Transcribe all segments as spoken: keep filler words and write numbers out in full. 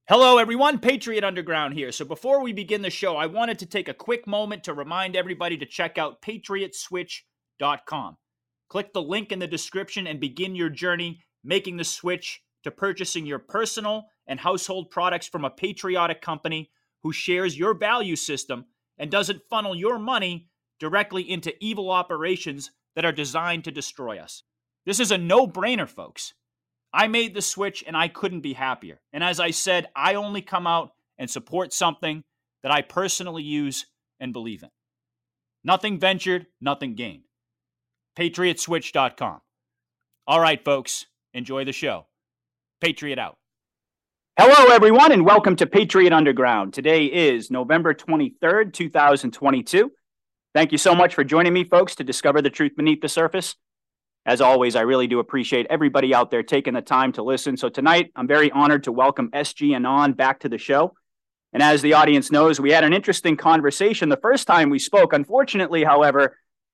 Hello, everyone. Patriot Underground here. So before we begin the show, I wanted to take a quick moment to remind everybody to check out patriot switch dot com. Click the link in the description and begin your journey making the switch to purchasing your personal and household products from a patriotic company who shares your value system and doesn't funnel your money directly into evil operations that are designed to destroy us. This is a no-brainer, folks. I made the switch and I couldn't be happier. And as I said, I only come out and support something that I personally use and believe in. Nothing ventured, nothing gained. patriot switch dot com. All right, folks, enjoy the show. Patriot out. Hello, everyone, and welcome to Patriot Underground. Today is November twenty-third, two thousand twenty-two. Thank you so much for joining me, folks, to discover the truth beneath the surface. As always, I really do appreciate everybody out there taking the time to listen. So tonight, I'm very honored to welcome S G Anon back to the show. And as the audience knows, we had an interesting conversation the first time we spoke. Unfortunately, however,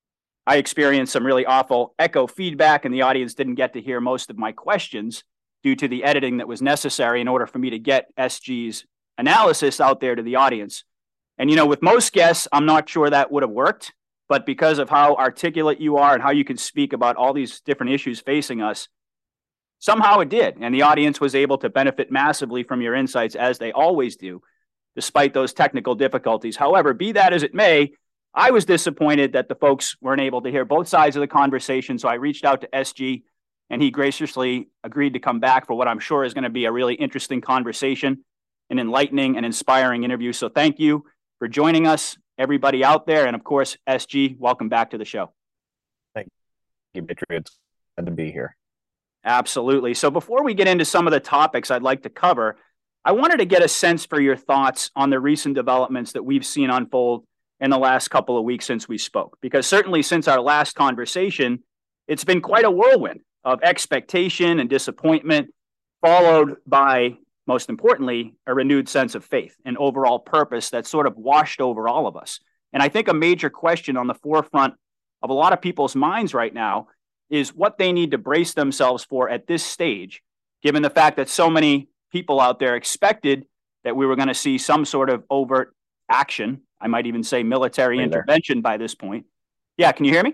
I experienced some really awful echo feedback, and the audience didn't get to hear most of my questions due to the editing that was necessary in order for me to get S G's analysis out there to the audience. And, you know, with most guests, I'm not sure that would have worked. But because of how articulate you are and how you can speak about all these different issues facing us, somehow it did. And the audience was able to benefit massively from your insights, as they always do, despite those technical difficulties. However, be that as it may, I was disappointed that the folks weren't able to hear both sides of the conversation. So I reached out to S G, and he graciously agreed to come back for what I'm sure is going to be a really interesting conversation, an enlightening and inspiring interview. So thank you for joining us, everybody out there. And of course, S G, welcome back to the show. Thank you, Patriot. It's glad to be here. Absolutely. So before we get into some of the topics I'd like to cover, I wanted to get a sense for your thoughts on the recent developments that we've seen unfold in the last couple of weeks since we spoke. Because certainly since our last conversation, it's been quite a whirlwind of expectation and disappointment, followed by, most importantly, a renewed sense of faith and overall purpose that sort of washed over all of us. And I think a major question on the forefront of a lot of people's minds right now is what they need to brace themselves for at this stage, given the fact that so many people out there expected that we were going to see some sort of overt action. I might even say military intervention by this point. Yeah, can you hear me?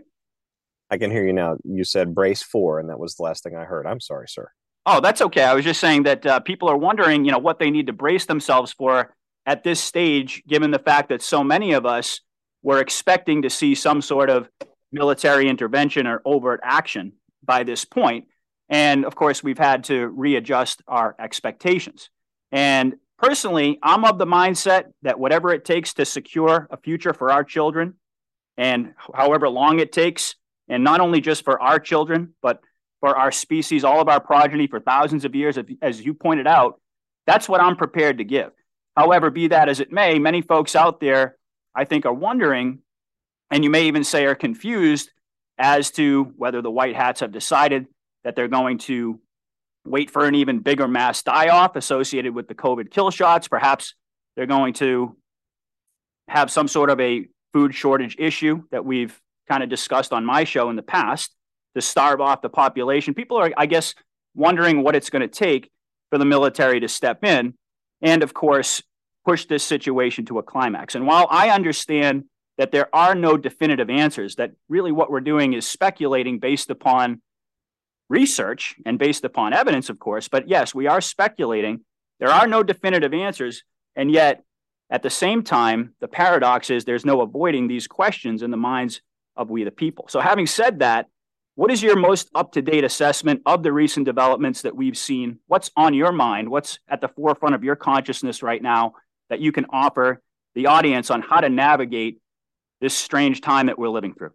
I can hear you now. You said brace for, and that was the last thing I heard. I'm sorry, sir. Oh, that's okay. I was just saying that uh, people are wondering, you know, what they need to brace themselves for at this stage, given the fact that so many of us were expecting to see some sort of military intervention or overt action by this point. And of course, we've had to readjust our expectations. And personally, I'm of the mindset that whatever it takes to secure a future for our children, and however long it takes, and not only just for our children, but for our species, all of our progeny for thousands of years, as you pointed out, that's what I'm prepared to give. However, be that as it may, many folks out there, I think, are wondering, and you may even say are confused as to whether the white hats have decided that they're going to wait for an even bigger mass die-off associated with the COVID kill shots. Perhaps they're going to have some sort of a food shortage issue that we've kind of discussed on my show in the past, to starve off the population. People are, I guess, wondering what it's going to take for the military to step in and, of course, push this situation to a climax. And while I understand that there are no definitive answers, that really what we're doing is speculating based upon research and based upon evidence, of course, but yes, we are speculating. There are no definitive answers, and yet, at the same time, the paradox is there's no avoiding these questions in the minds of we the people. So having said that, what is your most up-to-date assessment of the recent developments that we've seen? What's on your mind? What's at the forefront of your consciousness right now that you can offer the audience on how to navigate this strange time that we're living through?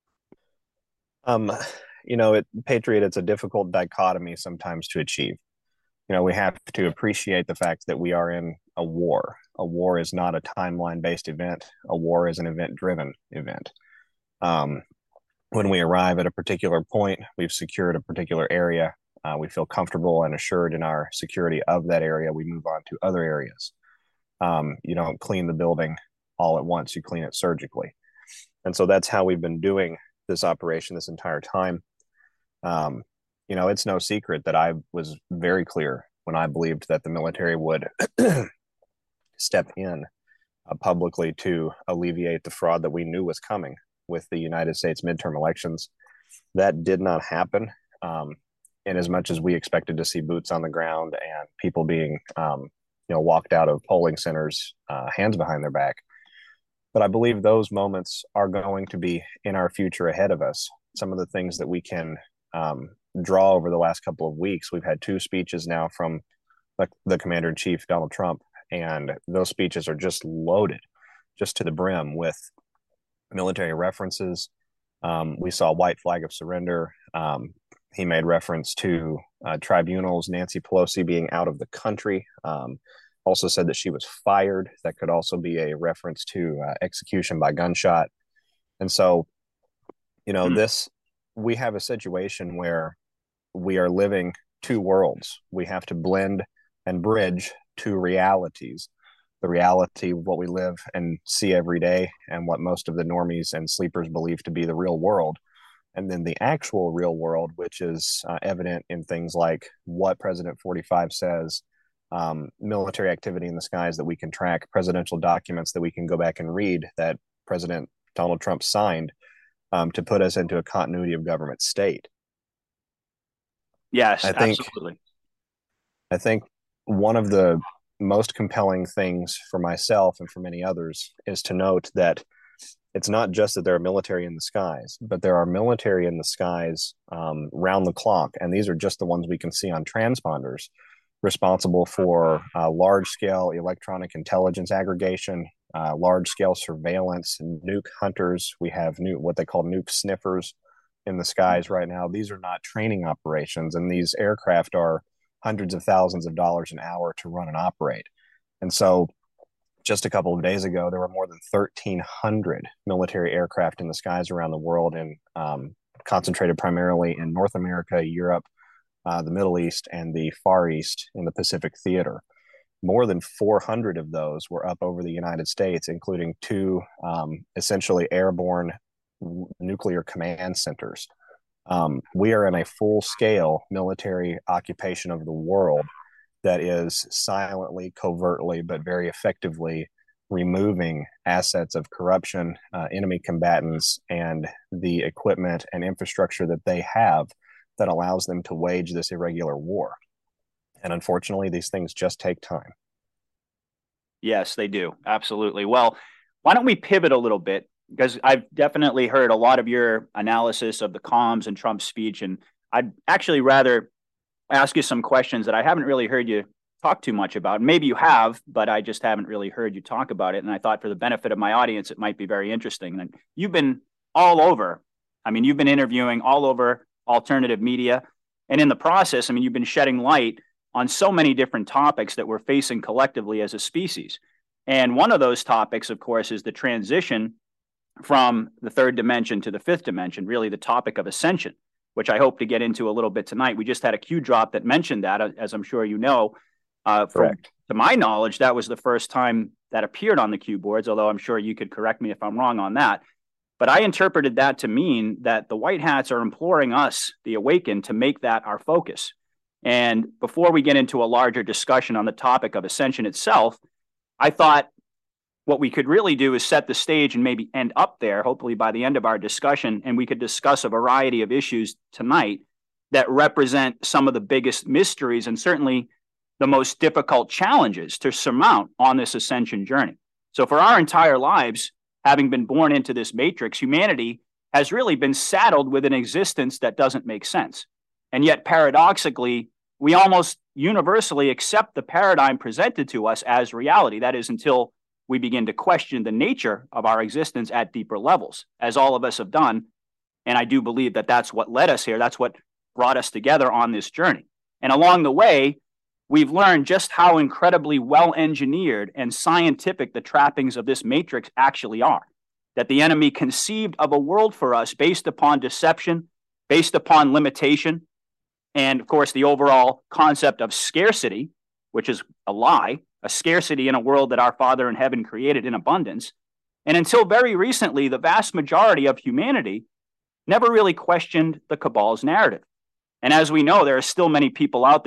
Um, you know, it, Patriot, it's a difficult dichotomy sometimes to achieve. You know, we have to appreciate the fact that we are in a war. A war is not a timeline-based event. A war is an event-driven event. Um, When we arrive at a particular point, we've secured a particular area. Uh, we feel comfortable and assured in our security of that area. We move on to other areas. Um, you don't clean the building all at once. You clean it surgically. And so that's how we've been doing this operation this entire time. Um, you know, it's no secret that I was very clear when I believed that the military would step in uh, publicly to alleviate the fraud that we knew was coming with the United States midterm elections. That did not happen. Um, in as much as we expected to see boots on the ground and people being, um, you know, walked out of polling centers, uh, hands behind their back. But I believe those moments are going to be in our future ahead of us. Some of the things that we can um, draw over the last couple of weeks. We've had two speeches now from the, the Commander-in-Chief, Donald Trump, and those speeches are just loaded, just to the brim with military references. Um, we saw white flag of surrender. Um, he made reference to uh, tribunals, Nancy Pelosi being out of the country. Um, also said that she was fired. That could also be a reference to uh, execution by gunshot. And so, you know, mm. this, we have a situation where we are living two worlds. We have to blend and bridge two realities. The reality of what we live and see every day and what most of the normies and sleepers believe to be the real world. And then the actual real world, which is uh, evident in things like what President forty-five says, um, military activity in the skies that we can track, presidential documents that we can go back and read that President Donald Trump signed um, to put us into a continuity of government state. Yes, I think, absolutely. I think one of the most compelling things for myself and for many others is to note that it's not just that there are military in the skies, but there are military in the skies um, round the clock. And these are just the ones we can see on transponders, responsible for uh, large-scale electronic intelligence aggregation, uh, large-scale surveillance, nuke hunters. We have new, what they call nuke sniffers in the skies right now. These are not training operations, and these aircraft are hundreds of thousands of dollars an hour to run and operate. And so just a couple of days ago, there were more than thirteen hundred military aircraft in the skies around the world, and um, concentrated primarily in North America, Europe, uh, the Middle East, and the Far East in the Pacific Theater. More than four hundred of those were up over the United States, including two um, essentially airborne nuclear command centers. Um, we are in a full-scale military occupation of the world that is silently, covertly, but very effectively removing assets of corruption, uh, enemy combatants, and the equipment and infrastructure that they have that allows them to wage this irregular war. And unfortunately, these things just take time. Yes, they do. Absolutely. Well, why don't we pivot a little bit? Because I've definitely heard a lot of your analysis of the comms and Trump's speech, and I'd actually rather ask you some questions that I haven't really heard you talk too much about. Maybe you have, but I just haven't really heard you talk about it. And I thought for the benefit of my audience, it might be very interesting. And you've been all over. I mean, you've been interviewing all over alternative media. And in the process, I mean, you've been shedding light on so many different topics that we're facing collectively as a species. And one of those topics, of course, is the transition from the third dimension to the fifth dimension, really the topic of ascension, which I hope to get into a little bit tonight. We just had a Q drop that mentioned that, as I'm sure you know. Uh, from, to my knowledge, that was the first time that appeared on the Q boards, although I'm sure you could correct me if I'm wrong on that. But I interpreted that to mean that the white hats are imploring us, the awakened, to make that our focus. And before we get into a larger discussion on the topic of ascension itself, I thought what we could really do is set the stage and maybe end up there, hopefully by the end of our discussion, and we could discuss a variety of issues tonight that represent some of the biggest mysteries and certainly the most difficult challenges to surmount on this ascension journey. So for our entire lives, having been born into this matrix, humanity has really been saddled with an existence that doesn't make sense. And yet, paradoxically, we almost universally accept the paradigm presented to us as reality. That is, until we begin to question the nature of our existence at deeper levels, as all of us have done. And I do believe that that's what led us here. That's what brought us together on this journey. And along the way, we've learned just how incredibly well-engineered and scientific the trappings of this matrix actually are. That the enemy conceived of a world for us based upon deception, based upon limitation, and of course, the overall concept of scarcity, which is a lie, a scarcity in a world that our Father in heaven created in abundance. And until very recently, the vast majority of humanity never really questioned the cabal's narrative. And as we know, there are still many people out there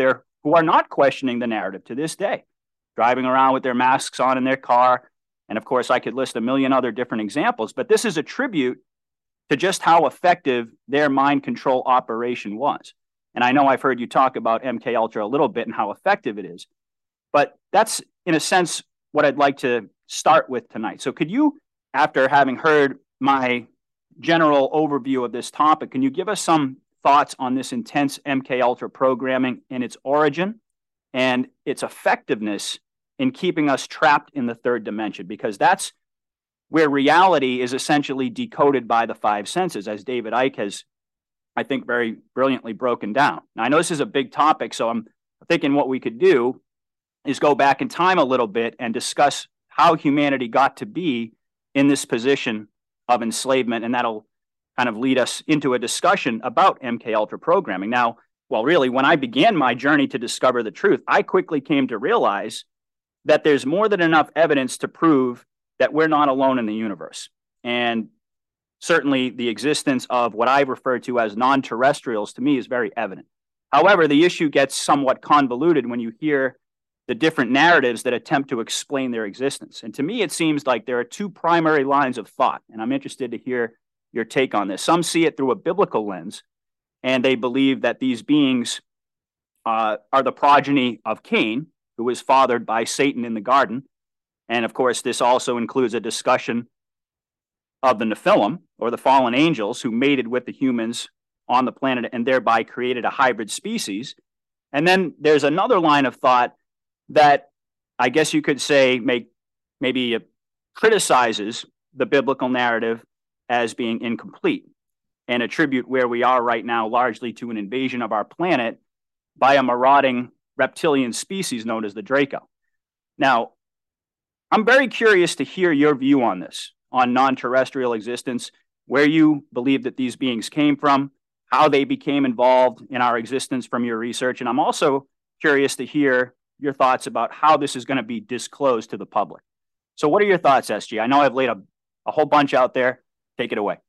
who are not questioning the narrative to this day, driving around with their masks on in their car. And of course, I could list a million other different examples, but this is a tribute to just how effective their mind control operation was. And I know I've heard you talk about M K Ultra a little bit and how effective it is, but that's in a sense what I'd like to start with tonight. So could you, after having heard my general overview of this topic, can you give us some thoughts on this intense M K Ultra programming and its origin and its effectiveness in keeping us trapped in the third dimension? Because that's where reality is essentially decoded by the five senses, as David Icke has, I think, very brilliantly broken down. Now, I know this is a big topic, so I'm thinking what we could do is go back in time a little bit and discuss how humanity got to be in this position of enslavement, and that'll kind of lead us into a discussion about M K Ultra programming. Now, well, really, when I began my journey to discover the truth, I quickly came to realize that there's more than enough evidence to prove that we're not alone in the universe. And certainly the existence of what I refer to as non-terrestrials to me is very evident. However, the issue gets somewhat convoluted when you hear the different narratives that attempt to explain their existence. And to me, it seems like there are two primary lines of thought, and I'm interested to hear your take on this. Some see it through a biblical lens, and they believe that these beings uh, are the progeny of Cain, who was fathered by Satan in the garden. And of course, this also includes a discussion of the Nephilim, or the fallen angels, who mated with the humans on the planet and thereby created a hybrid species. And then there's another line of thought that I guess you could say make, maybe uh, criticizes the biblical narrative as being incomplete and attribute where we are right now largely to an invasion of our planet by a marauding reptilian species known as the Draco. Now, I'm very curious to hear your view on this, on non-terrestrial existence, where you believe that these beings came from, how they became involved in our existence from your research. And I'm also curious to hear your thoughts about how this is going to be disclosed to the public. So what are your thoughts, S G? I know I've laid a, a whole bunch out there. Take it away.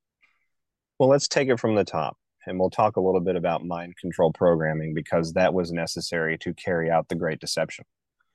Well, let's take it from the top, and we'll talk a little bit about mind control programming, because that was necessary to carry out the Great Deception.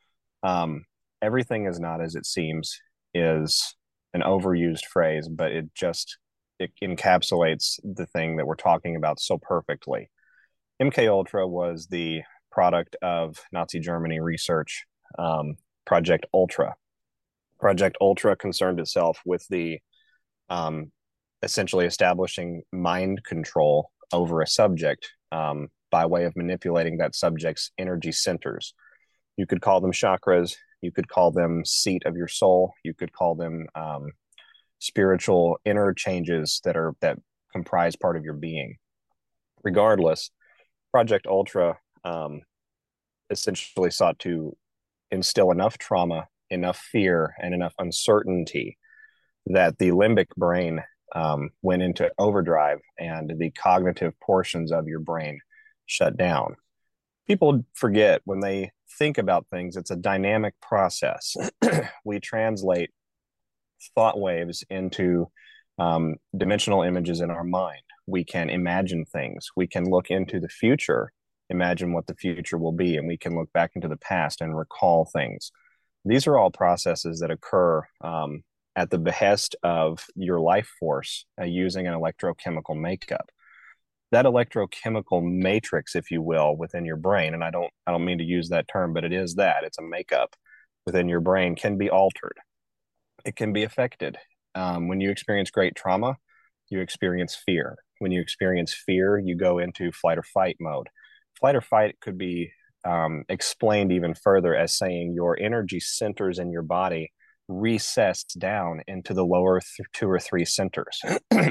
Um, everything is not as it seems is an overused phrase, but it just it encapsulates the thing that we're talking about so perfectly. M K Ultra was the product of Nazi Germany research, um, Project Ultra. Project Ultra concerned itself with the um, essentially establishing mind control over a subject um, by way of manipulating that subject's energy centers. You could call them chakras. You could call them seat of your soul. You could call them um, spiritual inner changes that are that comprise part of your being. Regardless, Project Ultra um, essentially sought to instill enough trauma, enough fear, and enough uncertainty that the limbic brain um, went into overdrive and the cognitive portions of your brain shut down. People forget when they think about things, it's a dynamic process. We translate thought waves into um, dimensional images in our mind. We can imagine things. We can look into the future, imagine what the future will be, and we can look back into the past and recall things. These are all processes that occur um, at the behest of your life force uh, using an electrochemical makeup. That electrochemical matrix, if you will, within your brain, and I don't I don't mean to use that term, but it is that, it's a makeup within your brain, can be altered. It can be affected. Um, when you experience great trauma, you experience fear. When you experience fear, you go into flight or fight mode. Flight or fight could be um, explained even further as saying your energy centers in your body recessed down into the lower th- two or three centers.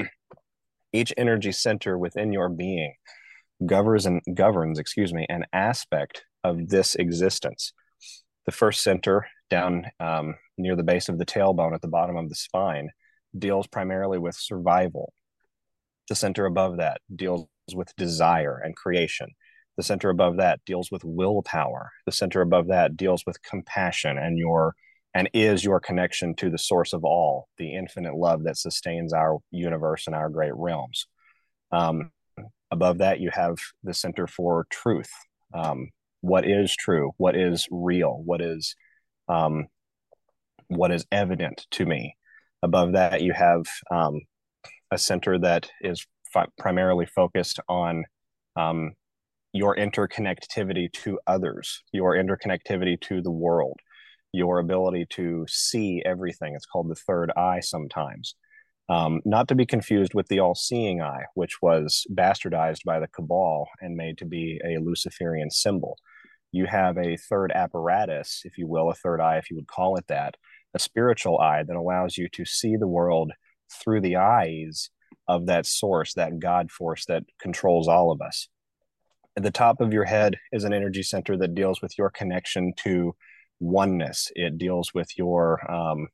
Each energy center within your being governs and governs, excuse me, an aspect of this existence. The first center down um, near the base of the tailbone at the bottom of the spine deals primarily with survival. The center above that deals with desire and creation. The center above that deals with willpower. The center above that deals with compassion and your and is your connection to the source of all, the infinite love that sustains our universe and our great realms. Um, above that, you have the center for truth. Um, what is true, what is real, what is um, what is evident to me. Above that, you have um, a center that is fi- primarily focused on um, your interconnectivity to others, your interconnectivity to the world, your ability to see everything. It's called the third eye sometimes. Um, not to be confused with the all-seeing eye, which was bastardized by the cabal and made to be a Luciferian symbol. You have a third apparatus, if you will, a third eye, if you would call it that, a spiritual eye that allows you to see the world through the eyes of that source, that God force that controls all of us. At the top of your head is an energy center that deals with your connection to oneness. It deals with your um,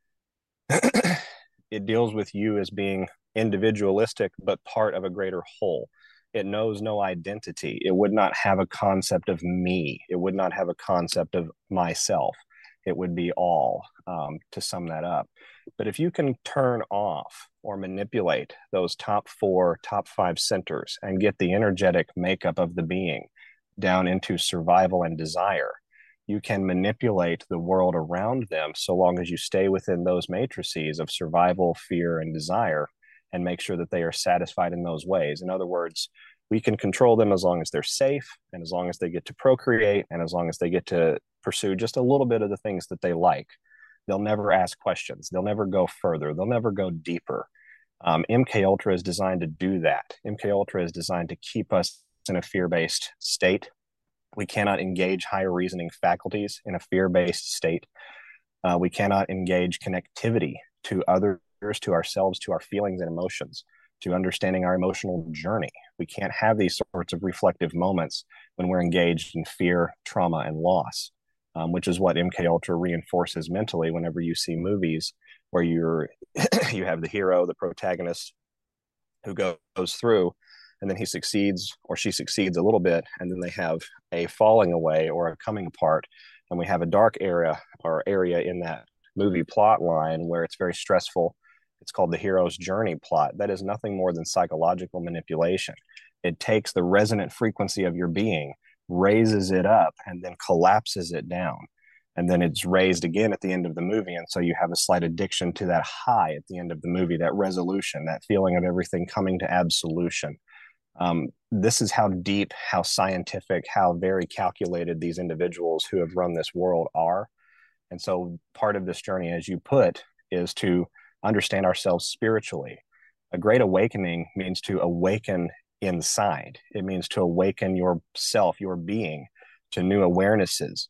it deals with you as being individualistic but part of a greater whole. It knows no identity. It would not have a concept of me. It would not have a concept of myself. It would be all, um, to sum that up. But if you can turn off or manipulate those top four, top five centers and get the energetic makeup of the being down into survival and desire, you can manipulate the world around them so long as you stay within those matrices of survival, fear, and desire, and make sure that they are satisfied in those ways. In other words, we can control them as long as they're safe and as long as they get to procreate and as long as they get to pursue just a little bit of the things that they like. They'll never ask questions. They'll never go further. They'll never go deeper. Um, M K Ultra is designed to do that. M K Ultra is designed to keep us in a fear-based state. We cannot engage higher reasoning faculties in a fear-based state. Uh, we cannot engage connectivity to others, to ourselves, to our feelings and emotions, to understanding our emotional journey. We can't have these sorts of reflective moments when we're engaged in fear, trauma, and loss, um, which is what M K Ultra reinforces mentally whenever you see movies where you're you have the hero, the protagonist, who go, goes through, and then he succeeds or she succeeds a little bit, and then they have a falling away or a coming apart, and we have a dark area or area in that movie plot line where it's very stressful. It's called the hero's journey plot. That is nothing more than psychological manipulation. It takes the resonant frequency of your being, raises it up, and then collapses it down. And then it's raised again at the end of the movie. And so you have a slight addiction to that high at the end of the movie, that resolution, that feeling of everything coming to absolution. Um, this is how deep, how scientific, how very calculated these individuals who have run this world are. And so part of this journey, as you put, is to understand ourselves spiritually. A great awakening means to awaken inside. It means to awaken yourself, your being, to new awarenesses.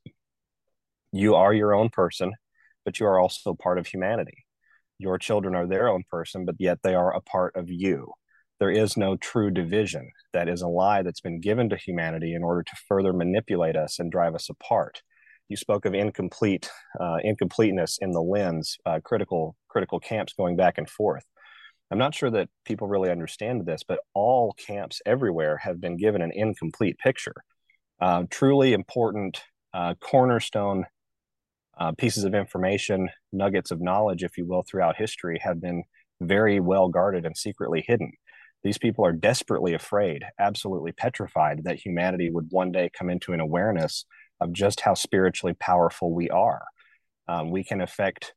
You are your own person, but you are also part of humanity. Your children are their own person, but yet they are a part of you. There is no true division. That is a lie that's been given to humanity in order to further manipulate us and drive us apart. You spoke of incomplete uh, incompleteness in the lens, uh, critical critical camps going back and forth. I'm not sure that people really understand this, but all camps everywhere have been given an incomplete picture. Uh, truly important uh, cornerstone uh, pieces of information, nuggets of knowledge, if you will, throughout history have been very well guarded and secretly hidden. These people are desperately afraid, absolutely petrified that humanity would one day come into an awareness of just how spiritually powerful we are. Um, we can affect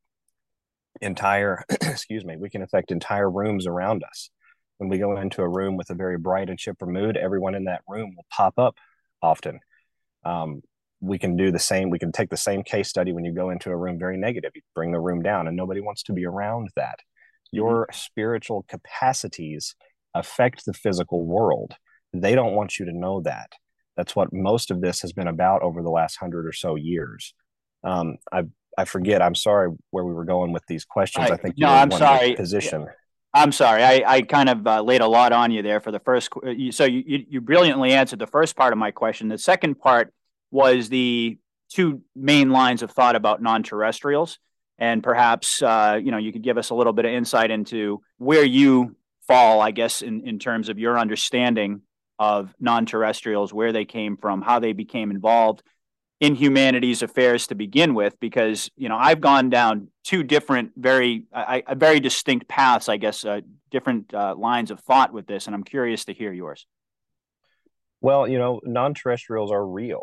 entire, excuse me, we can affect entire rooms around us. When we go into a room with a very bright and chipper mood, everyone in that room will pop up often. Um, we can do the same. We can take the same case study when you go into a room very negative. You bring the room down, and nobody wants to be around that. Your mm-hmm. spiritual capacities affect the physical world. They don't want you to know that. That's what most of this has been about over the last hundred or so years. Um, I I forget. I'm sorry where we were going with these questions. I, I think you no, were I'm one sorry. Position. I'm sorry. I, I kind of uh, laid a lot on you there for the first. So you, you you brilliantly answered the first part of my question. The second part was the two main lines of thought about non-terrestrials, and perhaps uh, you know you could give us a little bit of insight into where you fall, I guess, in, in terms of your understanding of non-terrestrials, where they came from, how they became involved in humanity's affairs to begin with, because, you know, I've gone down two different, very, I, I, very distinct paths, I guess, uh, different uh, lines of thought with this, and I'm curious to hear yours. Well, you know, non-terrestrials are real.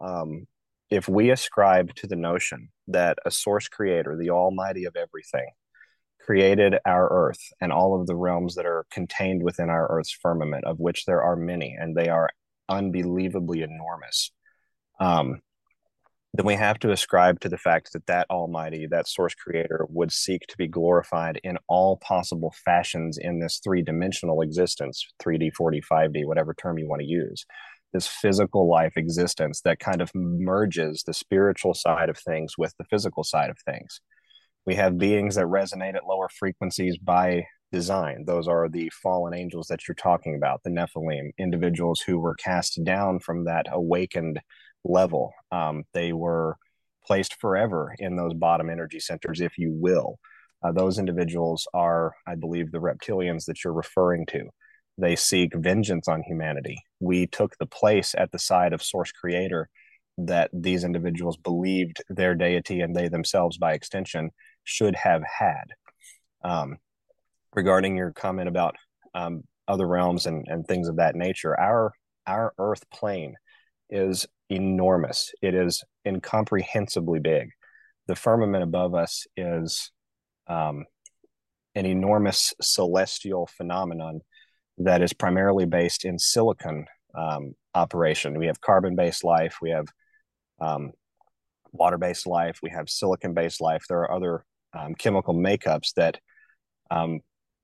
Um, if we ascribe to the notion that a source creator, the almighty of everything, created our earth and all of the realms that are contained within our earth's firmament, of which there are many, and they are unbelievably enormous, um, then we have to ascribe to the fact that that almighty, that source creator, would seek to be glorified in all possible fashions in this three-dimensional existence, three D, four D, five D, whatever term you want to use, this physical life existence that kind of merges the spiritual side of things with the physical side of things. We have beings that resonate at lower frequencies by design. Those are the fallen angels that you're talking about, the Nephilim, individuals who were cast down from that awakened level. Um, they were placed forever in those bottom energy centers, if you will. Uh, those individuals are, I believe, the reptilians that you're referring to. They seek vengeance on humanity. We took the place at the side of Source Creator that these individuals believed their deity, and they themselves, by extension, should have had. Um, regarding your comment about um, other realms and, and things of that nature, our our Earth plane is enormous. It is incomprehensibly big. The firmament above us is um, an enormous celestial phenomenon that is primarily based in silicon um, operation. We have carbon-based life, we have um, water-based life, we have silicon-based life. There are other um, chemical makeups that um,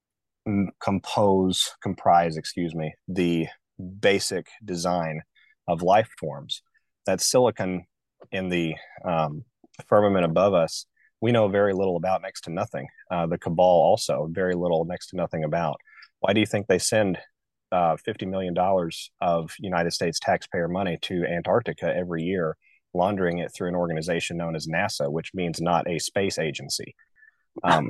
compose, comprise, excuse me, the basic design of life forms. That silicon in the um, firmament above us, we know very little about, next to nothing. Uh, the Cabal also, very little, next to nothing about. Why do you think they send uh, fifty million dollars of United States taxpayer money to Antarctica every year, laundering it through an organization known as NASA, which means not a space agency? Um,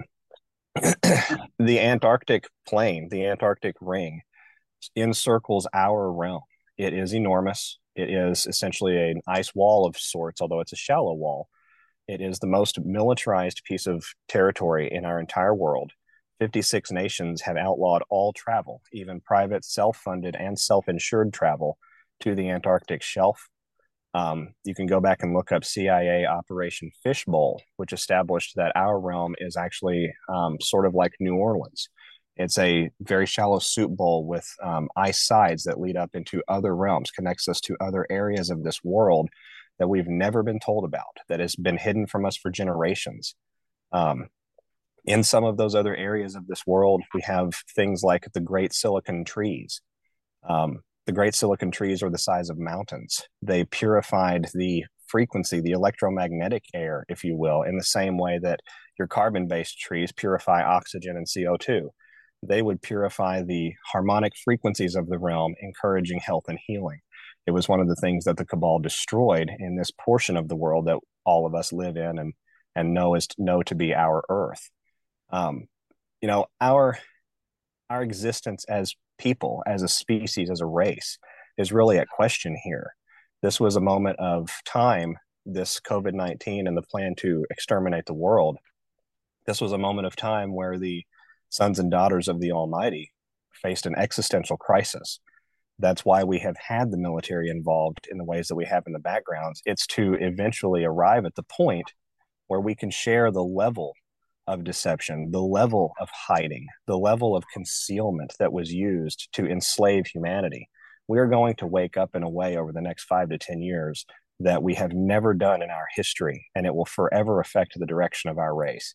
the Antarctic plane, the Antarctic ring, encircles our realm. It is enormous. It is essentially an ice wall of sorts, although it's a shallow wall. It is the most militarized piece of territory in our entire world. fifty-six nations have outlawed all travel, even private, self-funded, and self-insured travel to the Antarctic shelf. Um, you can go back and look up C I A Operation Fishbowl, which established that our realm is actually um, sort of like New Orleans. It's a very shallow soup bowl with um, ice sides that lead up into other realms, connects us to other areas of this world that we've never been told about, that has been hidden from us for generations. Um, in some of those other areas of this world, we have things like the Great Silicon Trees. Um, the Great Silicon Trees are the size of mountains. They purified the frequency, the electromagnetic air, if you will, in the same way that your carbon-based trees purify oxygen and C O two. They would purify the harmonic frequencies of the realm, encouraging health and healing. It was one of the things that the Cabal destroyed in this portion of the world that all of us live in and, and know is know to be our Earth. Um, you know, our our existence as people, as a species, as a race, is really at question here. This was a moment of time, this COVID nineteen and the plan to exterminate the world. This was a moment of time where the sons and daughters of the Almighty faced an existential crisis. That's why we have had the military involved in the ways that we have in the backgrounds. It's to eventually arrive at the point where we can share the level of deception, the level of hiding, the level of concealment that was used to enslave humanity. We are going to wake up in a way over the next five to ten years that we have never done in our history, and it will forever affect the direction of our race.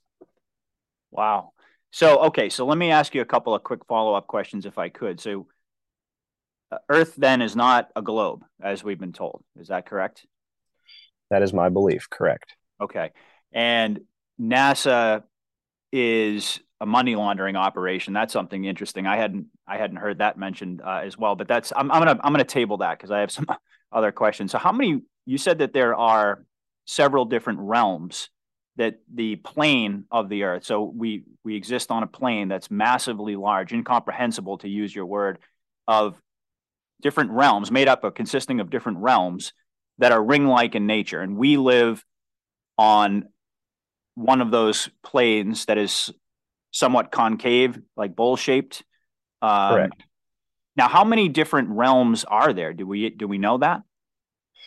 Wow. So, okay, so let me ask you a couple of quick follow-up questions if I could. So, uh, Earth then is not a globe, as we've been told. Is that correct? That is my belief, correct. Okay. And NASA is a money laundering operation. That's something interesting. I hadn't I hadn't heard that mentioned uh, as well, but that's I'm, I'm gonna I'm gonna table that because I have some other questions. So, how many? You said that there are several different realms that the plane of the Earth. So we we exist on a plane that's massively large, incomprehensible, to use your word, of different realms made up of consisting of different realms that are ring-like in nature, and we live on one of those planes that is somewhat concave, like bowl-shaped. Um, Correct. Now, how many different realms are there? Do we do we know that?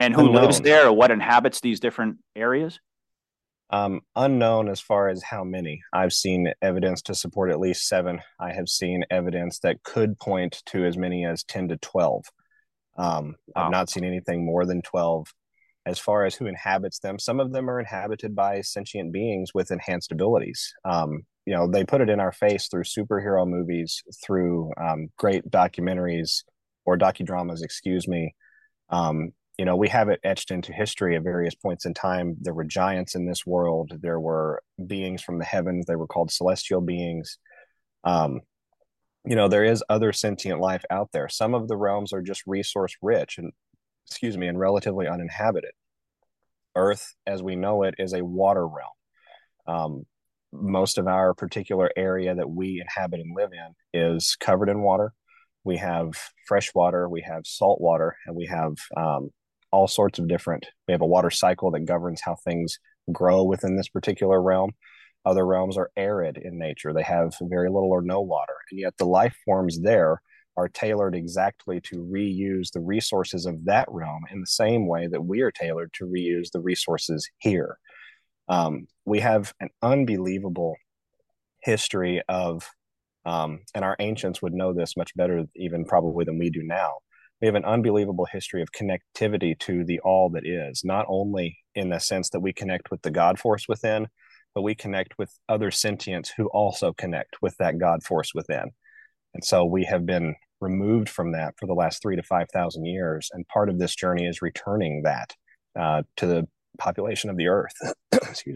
And who Unknown. lives there, or what inhabits these different areas? Um, unknown as far as how many. I've seen evidence to support at least seven. I have seen evidence that could point to as many as ten to twelve. Um, I've Wow. not seen anything more than twelve. As far as who inhabits them, some of them are inhabited by sentient beings with enhanced abilities. Um, you know, they put it in our face through superhero movies, through um, great documentaries or docudramas, excuse me. Um, you know, we have it etched into history at various points in time. There were giants in this world. There were beings from the heavens. They were called celestial beings. Um, you know, there is other sentient life out there. Some of the realms are just resource rich and, excuse me, and relatively uninhabited. Earth, as we know it, is a water realm. Um, most of our particular area that we inhabit and live in is covered in water. We have fresh water, we have salt water, and we have um, all sorts of different, we have a water cycle that governs how things grow within this particular realm. Other realms are arid in nature. They have very little or no water, and yet the life forms there are tailored exactly to reuse the resources of that realm in the same way that we are tailored to reuse the resources here. Um, we have an unbelievable history of, um, and our ancients would know this much better even probably than we do now. We have an unbelievable history of connectivity to the all that is, not only in the sense that we connect with the God force within, but we connect with other sentients who also connect with that God force within. And so we have been removed from that for the last three to five thousand years, and part of this journey is returning that uh, to the population of the Earth. Excuse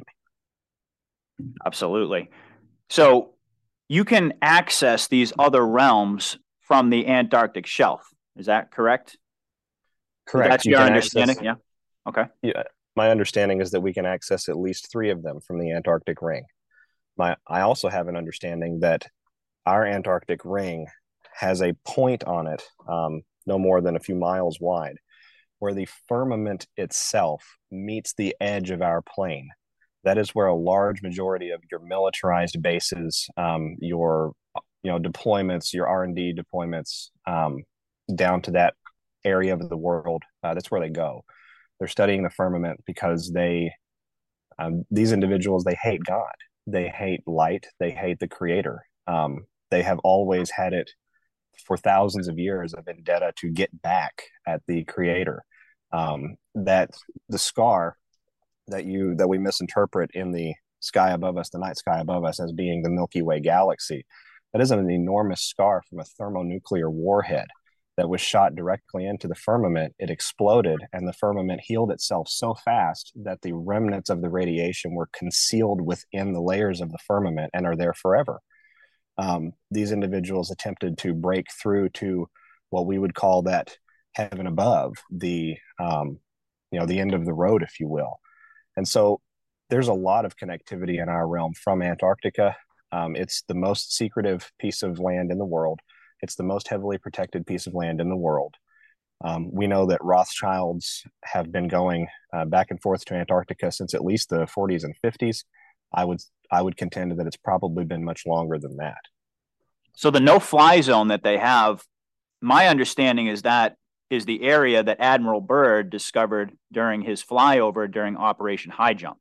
me. Absolutely. So you can access these other realms from the Antarctic shelf. Is that correct? Correct. That's You your can understanding? access, Yeah. Okay. Yeah, my understanding is that we can access at least three of them from the Antarctic ring. My, I also have an understanding that our Antarctic ring has a point on it, um, no more than a few miles wide, where the firmament itself meets the edge of our plane. That is where a large majority of your militarized bases, um, your you know deployments, your R and D deployments, um, down to that area of the world, uh, that's where they go. They're studying the firmament because they, um, these individuals, they hate God, they hate light, they hate the Creator. Um, they have always had it for thousands of years, a vendetta to get back at the Creator. Um, that the scar that you that we misinterpret in the sky above us, the night sky above us, as being the Milky Way galaxy, that is an enormous scar from a thermonuclear warhead that was shot directly into the firmament. It exploded, and the firmament healed itself so fast that the remnants of the radiation were concealed within the layers of the firmament and are there forever. Um, these individuals attempted to break through to what we would call that heaven above, the um, you know the end of the road, if you will. And so there's a lot of connectivity in our realm from Antarctica. Um, it's the most secretive piece of land in the world. It's the most heavily protected piece of land in the world. Um, we know that Rothschilds have been going uh, back and forth to Antarctica since at least the forties and fifties. I would I would contend that it's probably been much longer than that. So the no-fly zone that they have, my understanding is that is the area that Admiral Byrd discovered during his flyover during Operation High Jump.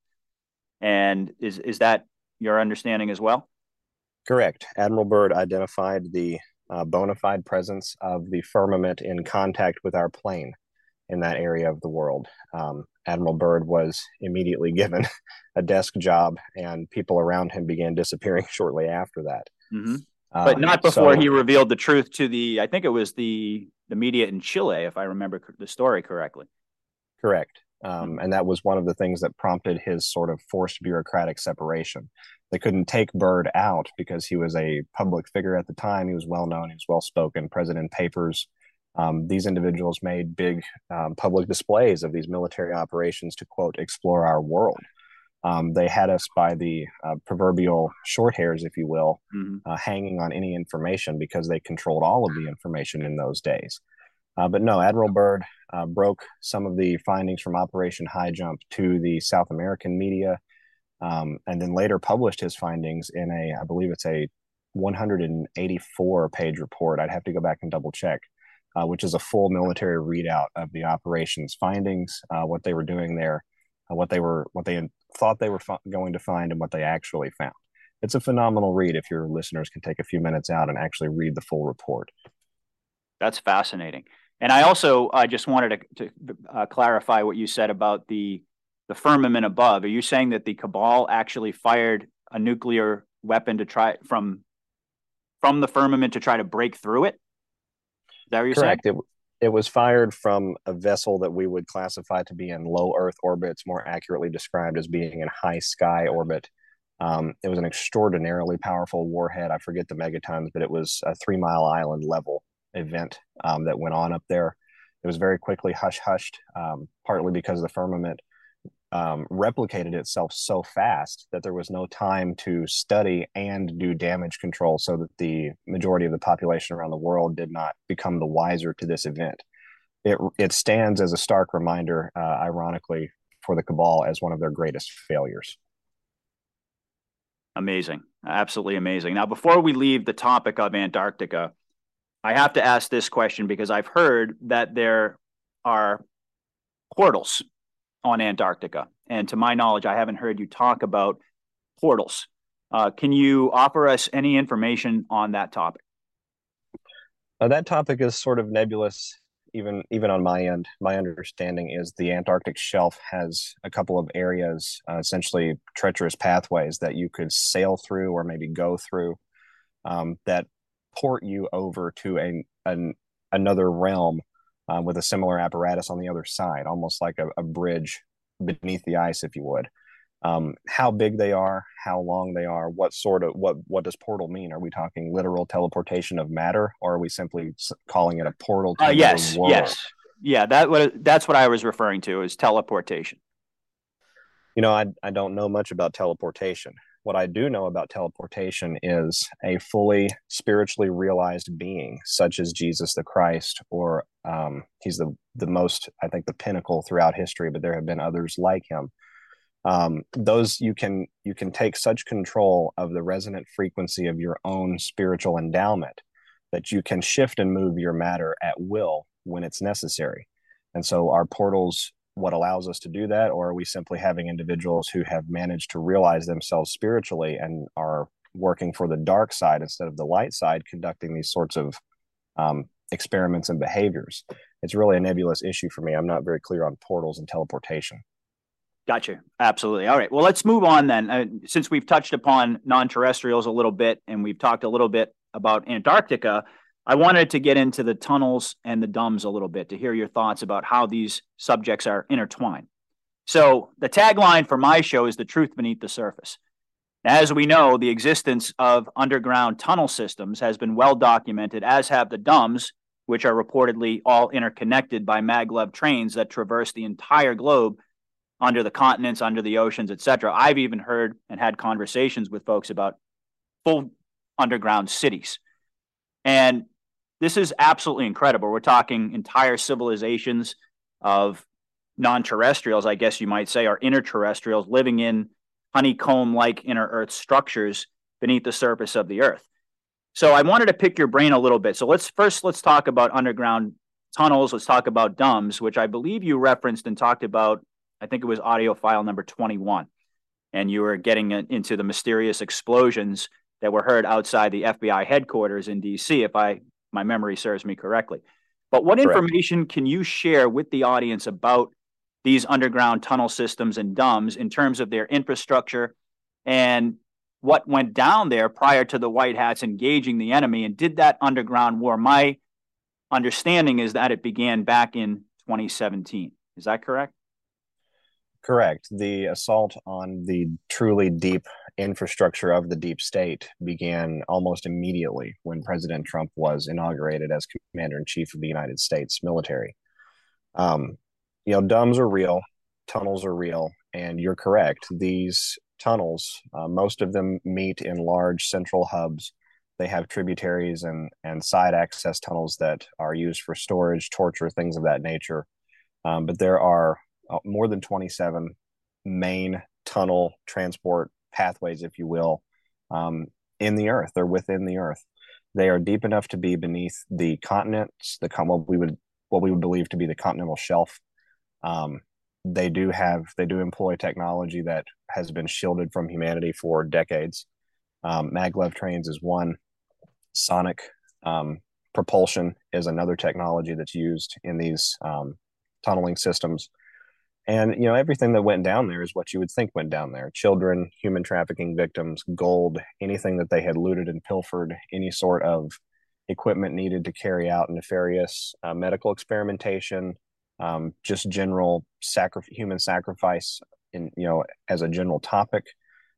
And is is that your understanding as well? Correct. Admiral Byrd identified the uh, bona fide presence of the firmament in contact with our plane in that area of the world. Um, Admiral Byrd was immediately given a desk job, and people around him began disappearing shortly after that. Mm-hmm. But um, not before so, he revealed the truth to the, I think it was the the media in Chile, if I remember the story correctly. Correct. Um, mm-hmm. And that was one of the things that prompted his sort of forced bureaucratic separation. They couldn't take Byrd out because he was a public figure at the time. He was well known. He was well spoken. President papers. Um, these individuals made big um, public displays of these military operations to, quote, explore our world. Um, they had us by the uh, proverbial short hairs, if you will, mm-hmm. uh, hanging on any information because they controlled all of the information in those days. Uh, but no, Admiral Byrd uh, broke some of the findings from Operation High Jump to the South American media, um, and then later published his findings in a, I believe it's a one hundred eighty-four page report. I'd have to go back and double check. uh, which is a full military readout of the operation's findings, uh, what they were doing there, uh, what they were, what they thought they were f- going to find, and what they actually found. It's a phenomenal read if your listeners can take a few minutes out and actually read the full report. That's fascinating. And I also uh, just wanted to, to uh, clarify what you said about the the firmament above. Are you saying that the cabal actually fired a nuclear weapon to try from from the firmament to try to break through it? Is that what you're Correct. saying? It, it was fired from a vessel that we would classify to be in low Earth orbit. It's more accurately described as being in high sky orbit. Um, it was an extraordinarily powerful warhead. I forget the megatons, but it was a Three Mile Island level event um, that went on up there. It was very quickly hush hushed, um, partly because the firmament um, replicated itself so fast that there was no time to study and do damage control, so that the majority of the population around the world did not become the wiser to this event. It, it stands as a stark reminder, uh, ironically, for the cabal as one of their greatest failures. Amazing. Absolutely amazing. Now, before we leave the topic of Antarctica, I have to ask this question because I've heard that there are portals on Antarctica. And to my knowledge, I haven't heard you talk about portals. Uh, can you offer us any information on that topic? Uh, that topic is sort of nebulous, even even on my end. My understanding is the Antarctic shelf has a couple of areas, uh, essentially treacherous pathways that you could sail through or maybe go through, um, that port you over to a, an, another realm uh, with a similar apparatus on the other side, almost like a, a bridge beneath the ice, if you would. Um, how big they are, how long they are, what sort of what what does portal mean? Are we talking literal teleportation of matter, or are we simply calling it a portal to Uh, another yes, world? yes, yeah. That what that's what I was referring to is teleportation. You know, I I don't know much about teleportation. What I do know about teleportation is a fully spiritually realized being, such as Jesus the Christ, or um, he's the the most, I think, the pinnacle throughout history. But there have been others like him. Um, those you can you can take such control of the resonant frequency of your own spiritual endowment that you can shift and move your matter at will when it's necessary. And so our portals what allows us to do that, or are we simply having individuals who have managed to realize themselves spiritually and are working for the dark side instead of the light side, conducting these sorts of um, experiments and behaviors? It's really a nebulous issue for me. I'm not very clear on portals and teleportation. Gotcha. Absolutely. All right. Well, let's move on then. Uh, since we've touched upon non-terrestrials a little bit and we've talked a little bit about Antarctica, I wanted to get into the tunnels and the dumbs a little bit to hear your thoughts about how these subjects are intertwined. So the tagline for my show is The Truth Beneath the Surface. As we know, the existence of underground tunnel systems has been well documented, as have the dumbs, which are reportedly all interconnected by maglev trains that traverse the entire globe under the continents, under the oceans, et cetera. I've even heard and had conversations with folks about full underground cities. And this is absolutely incredible. We're talking entire civilizations of non-terrestrials, I guess you might say, or interterrestrials living in honeycomb-like inner Earth structures beneath the surface of the Earth. So I wanted to pick your brain a little bit. So let's first let's talk about underground tunnels. Let's talk about dumbs, which I believe you referenced and talked about. I think it was audio file number twenty-one. And you were getting into the mysterious explosions that were heard outside the F B I headquarters in D C, if I my memory serves me correctly. But what Correct. information can you share with the audience about these underground tunnel systems and dumbs in terms of their infrastructure and what went down there prior to the White Hats engaging the enemy? And did that underground war, my understanding is that it began back in twenty seventeen. Is that correct? Correct. The assault on the truly deep infrastructure of the deep state began almost immediately when President Trump was inaugurated as Commander-in-Chief of the United States military. Um, you know, dumbs are real, tunnels are real, and you're correct. These tunnels, uh, most of them meet in large central hubs. They have tributaries and, and side access tunnels that are used for storage, torture, things of that nature. Um, but there are more than twenty-seven main tunnel transport pathways, if you will, um, in the earth. They're within the earth. They are deep enough to be beneath the continents, the what we would what we would believe to be the continental shelf. Um, they do have they do employ technology that has been shielded from humanity for decades. Um, maglev trains is one. Sonic um, propulsion is another technology that's used in these um, tunneling systems. And, you know, everything that went down there is what you would think went down there. Children, human trafficking victims, gold, anything that they had looted and pilfered, any sort of equipment needed to carry out nefarious uh, medical experimentation, um, just general sacri- human sacrifice in, you know, as a general topic.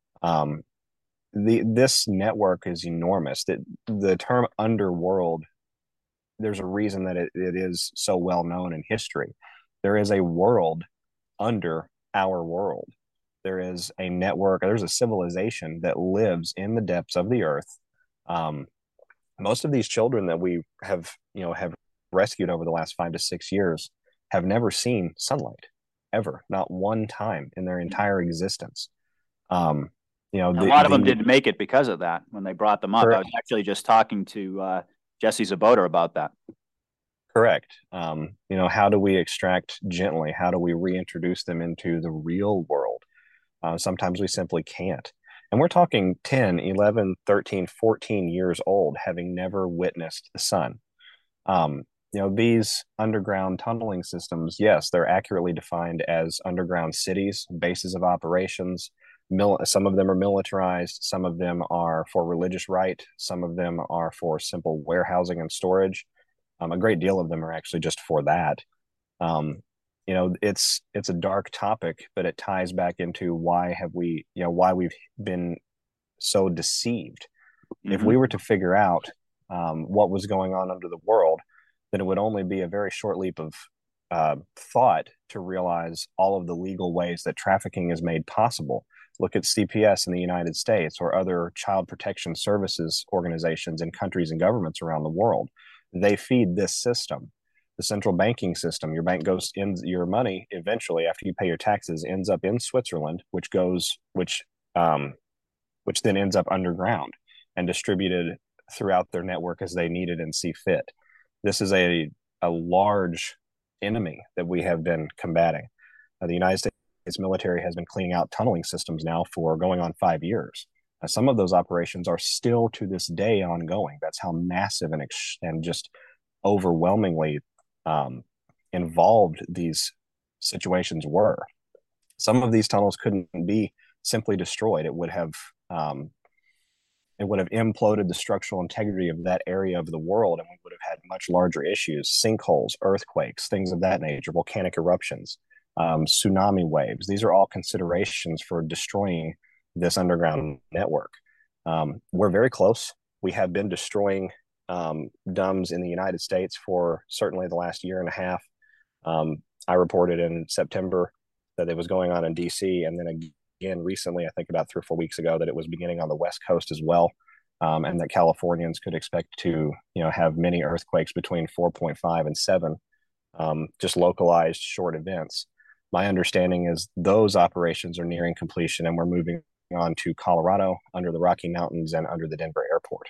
Um, the this network is enormous. That the term underworld, there's a reason that it, it is so well known in history. There is a world under our world. There is a network, there's a civilization that lives in the depths of the earth. Um, most of these children that we have, you know, have rescued over the last five to six years have never seen sunlight, ever, not one time in their entire existence. Um, you know, the, a lot of the, them didn't make it because of that. When they brought them up, correct. I was actually just talking to uh, Jesse Zabota about that. Correct. Um, you know, how do we extract gently? How do we reintroduce them into the real world? Uh, sometimes we simply can't. And we're talking ten, eleven, thirteen, fourteen years old, having never witnessed the sun. Um, you know, these underground tunneling systems, yes, they're accurately defined as underground cities, bases of operations. Mil- some of them are militarized. Some of them are for religious rite. Some of them are for simple warehousing and storage. Um, a great deal of them are actually just for that. Um, you know, it's it's a dark topic, but it ties back into why have we, you know, why we've been so deceived. Mm-hmm. If we were to figure out um, what was going on under the world, then it would only be a very short leap of uh, thought to realize all of the legal ways that trafficking is made possible. Look at C P S in the United States or other child protection services organizations in countries and governments around the world. They feed this system. The central banking system, your bank goes in, your money eventually after you pay your taxes ends up in Switzerland, which goes, which, um, which then ends up underground and distributed throughout their network as they need it and see fit. This is a, a large enemy that we have been combating. Uh, the United States military has been cleaning out tunneling systems now for going on five years. Uh, some of those operations are still to this day ongoing. That's how massive and, ex- and just overwhelmingly um, involved these situations were. Some of these tunnels couldn't be simply destroyed. It would have um, it would have imploded the structural integrity of that area of the world, and we would have had much larger issues: sinkholes, earthquakes, things of that nature, volcanic eruptions, um, tsunami waves. These are all considerations for destroying this underground network. Um, we're very close. We have been destroying um, D U Ms in the United States for certainly the last year and a half. Um, I reported in September that it was going on in D C, and then again recently, I think about three or four weeks ago, that it was beginning on the West Coast as well, um, and that Californians could expect to, you know, have many earthquakes between four point five and seven, um, just localized short events. My understanding is those operations are nearing completion, and we're moving on to Colorado, under the Rocky Mountains, and under the Denver airport.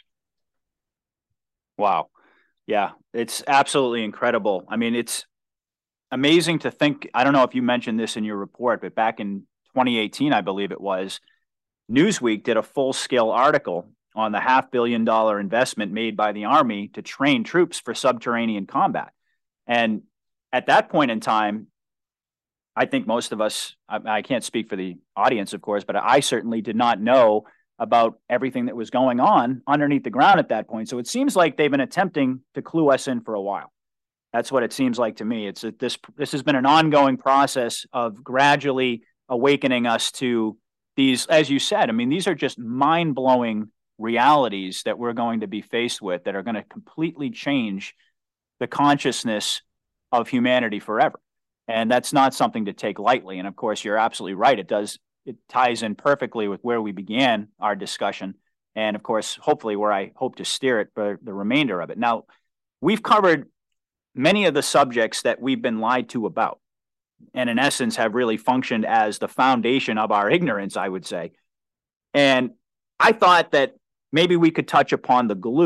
Wow. Yeah, it's absolutely incredible. I mean, it's amazing to think. I don't know if you mentioned this in your report, but back in twenty eighteen, I believe it was, Newsweek did a full-scale article on the half billion dollar investment made by the Army to train troops for subterranean combat. And at that point in time, I think most of us, I, I can't speak for the audience, of course, but I certainly did not know about everything that was going on underneath the ground at that point. So it seems like they've been attempting to clue us in for a while. That's what it seems like to me. It's that this this has been an ongoing process of gradually awakening us to these, as you said, I mean, these are just mind-blowing realities that we're going to be faced with that are going to completely change the consciousness of humanity forever. And that's not something to take lightly. And of course, you're absolutely right. It does, it ties in perfectly with where we began our discussion. And of course, hopefully where I hope to steer it for the remainder of it. Now, we've covered many of the subjects that we've been lied to about, and in essence have really functioned as the foundation of our ignorance, I would say. And I thought that maybe we could touch upon the glue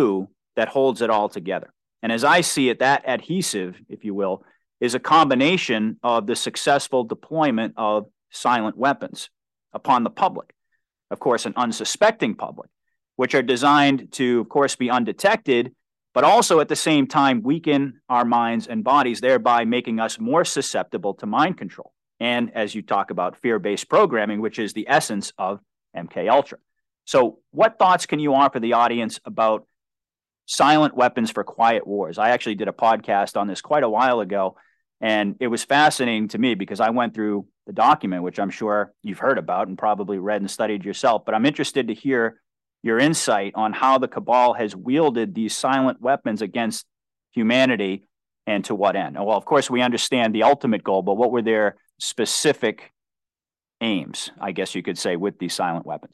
that holds it all together. And as I see it, that adhesive, if you will, is a combination of the successful deployment of silent weapons upon the public, of course, an unsuspecting public, which are designed to, of course, be undetected, but also at the same time weaken our minds and bodies, thereby making us more susceptible to mind control. And as you talk about fear-based programming, which is the essence of M K Ultra. So what thoughts can you offer the audience about silent weapons for quiet wars? I actually did a podcast on this quite a while ago, and it was fascinating to me because I went through the document, which I'm sure you've heard about and probably read and studied yourself, but I'm interested to hear your insight on how the cabal has wielded these silent weapons against humanity and to what end. Well, of course, we understand the ultimate goal, but what were their specific aims, I guess you could say, with these silent weapons?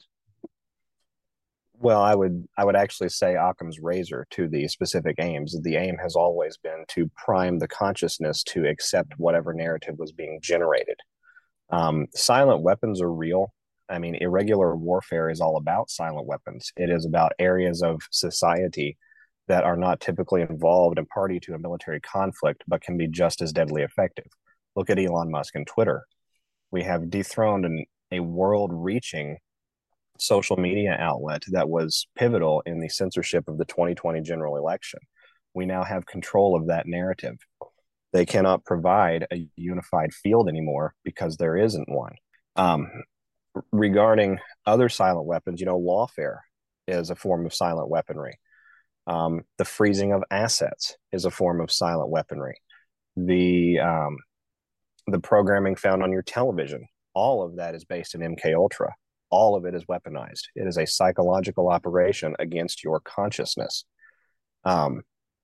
Well, I would I would actually say Occam's razor to the specific aims. The aim has always been to prime the consciousness to accept whatever narrative was being generated. Um, silent weapons are real. I mean, irregular warfare is all about silent weapons. It is about areas of society that are not typically involved and party to a military conflict, but can be just as deadly effective. Look at Elon Musk and Twitter. We have dethroned an, a world-reaching social media outlet that was pivotal in the censorship of the twenty twenty general election. We now have control of that narrative. They cannot provide a unified field anymore because there isn't one. Um, regarding other silent weapons, you know, lawfare is a form of silent weaponry. Um, the freezing of assets is a form of silent weaponry. The um, the programming found on your television, all of that is based in M K Ultra. All of it is weaponized. It is a psychological operation against your consciousness. Um,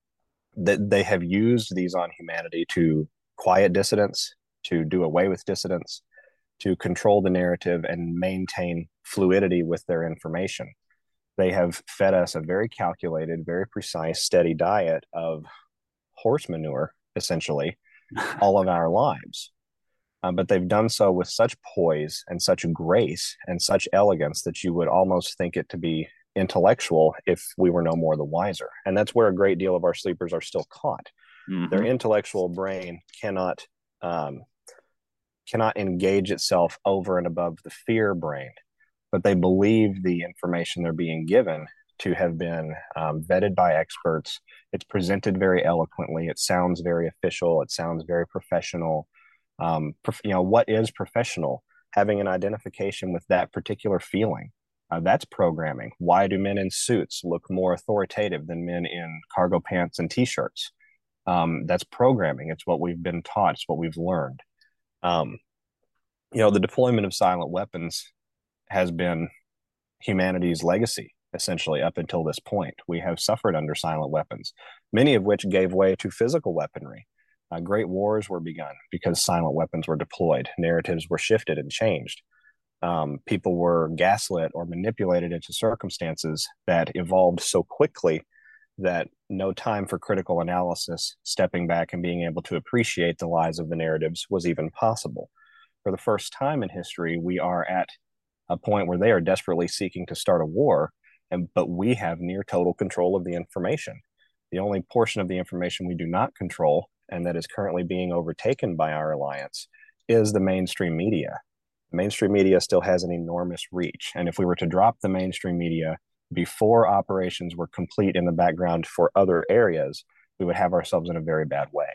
that they have used these on humanity to quiet dissidents, to do away with dissidents, to control the narrative and maintain fluidity with their information. They have fed us a very calculated, very precise, steady diet of horse manure, essentially, all of our lives. Uh, but they've done so with such poise and such grace and such elegance that you would almost think it to be intellectual if we were no more the wiser. And that's where a great deal of our sleepers are still caught. Mm-hmm. Their intellectual brain cannot um, cannot engage itself over and above the fear brain, but they believe the information they're being given to have been um, vetted by experts. It's presented very eloquently. It sounds very official. It sounds very professional. Um, prof- you know, what is professional? Having an identification with that particular feeling. Uh, that's programming. Why do men in suits look more authoritative than men in cargo pants and t-shirts? Um, that's programming. It's what we've been taught. It's what we've learned. Um, you know, the deployment of silent weapons has been humanity's legacy, essentially, up until this point. We have suffered under silent weapons, many of which gave way to physical weaponry. Uh, great wars were begun because silent weapons were deployed. Narratives were shifted and changed. Um, people were gaslit or manipulated into circumstances that evolved so quickly that no time for critical analysis, stepping back and being able to appreciate the lies of the narratives was even possible. For the first time in history, we are at a point where they are desperately seeking to start a war, and but we have near total control of the information. The only portion of the information we do not control, and that is currently being overtaken by our alliance, is the mainstream media. The mainstream media still has an enormous reach, and if we were to drop the mainstream media before operations were complete in the background for other areas, we would have ourselves in a very bad way.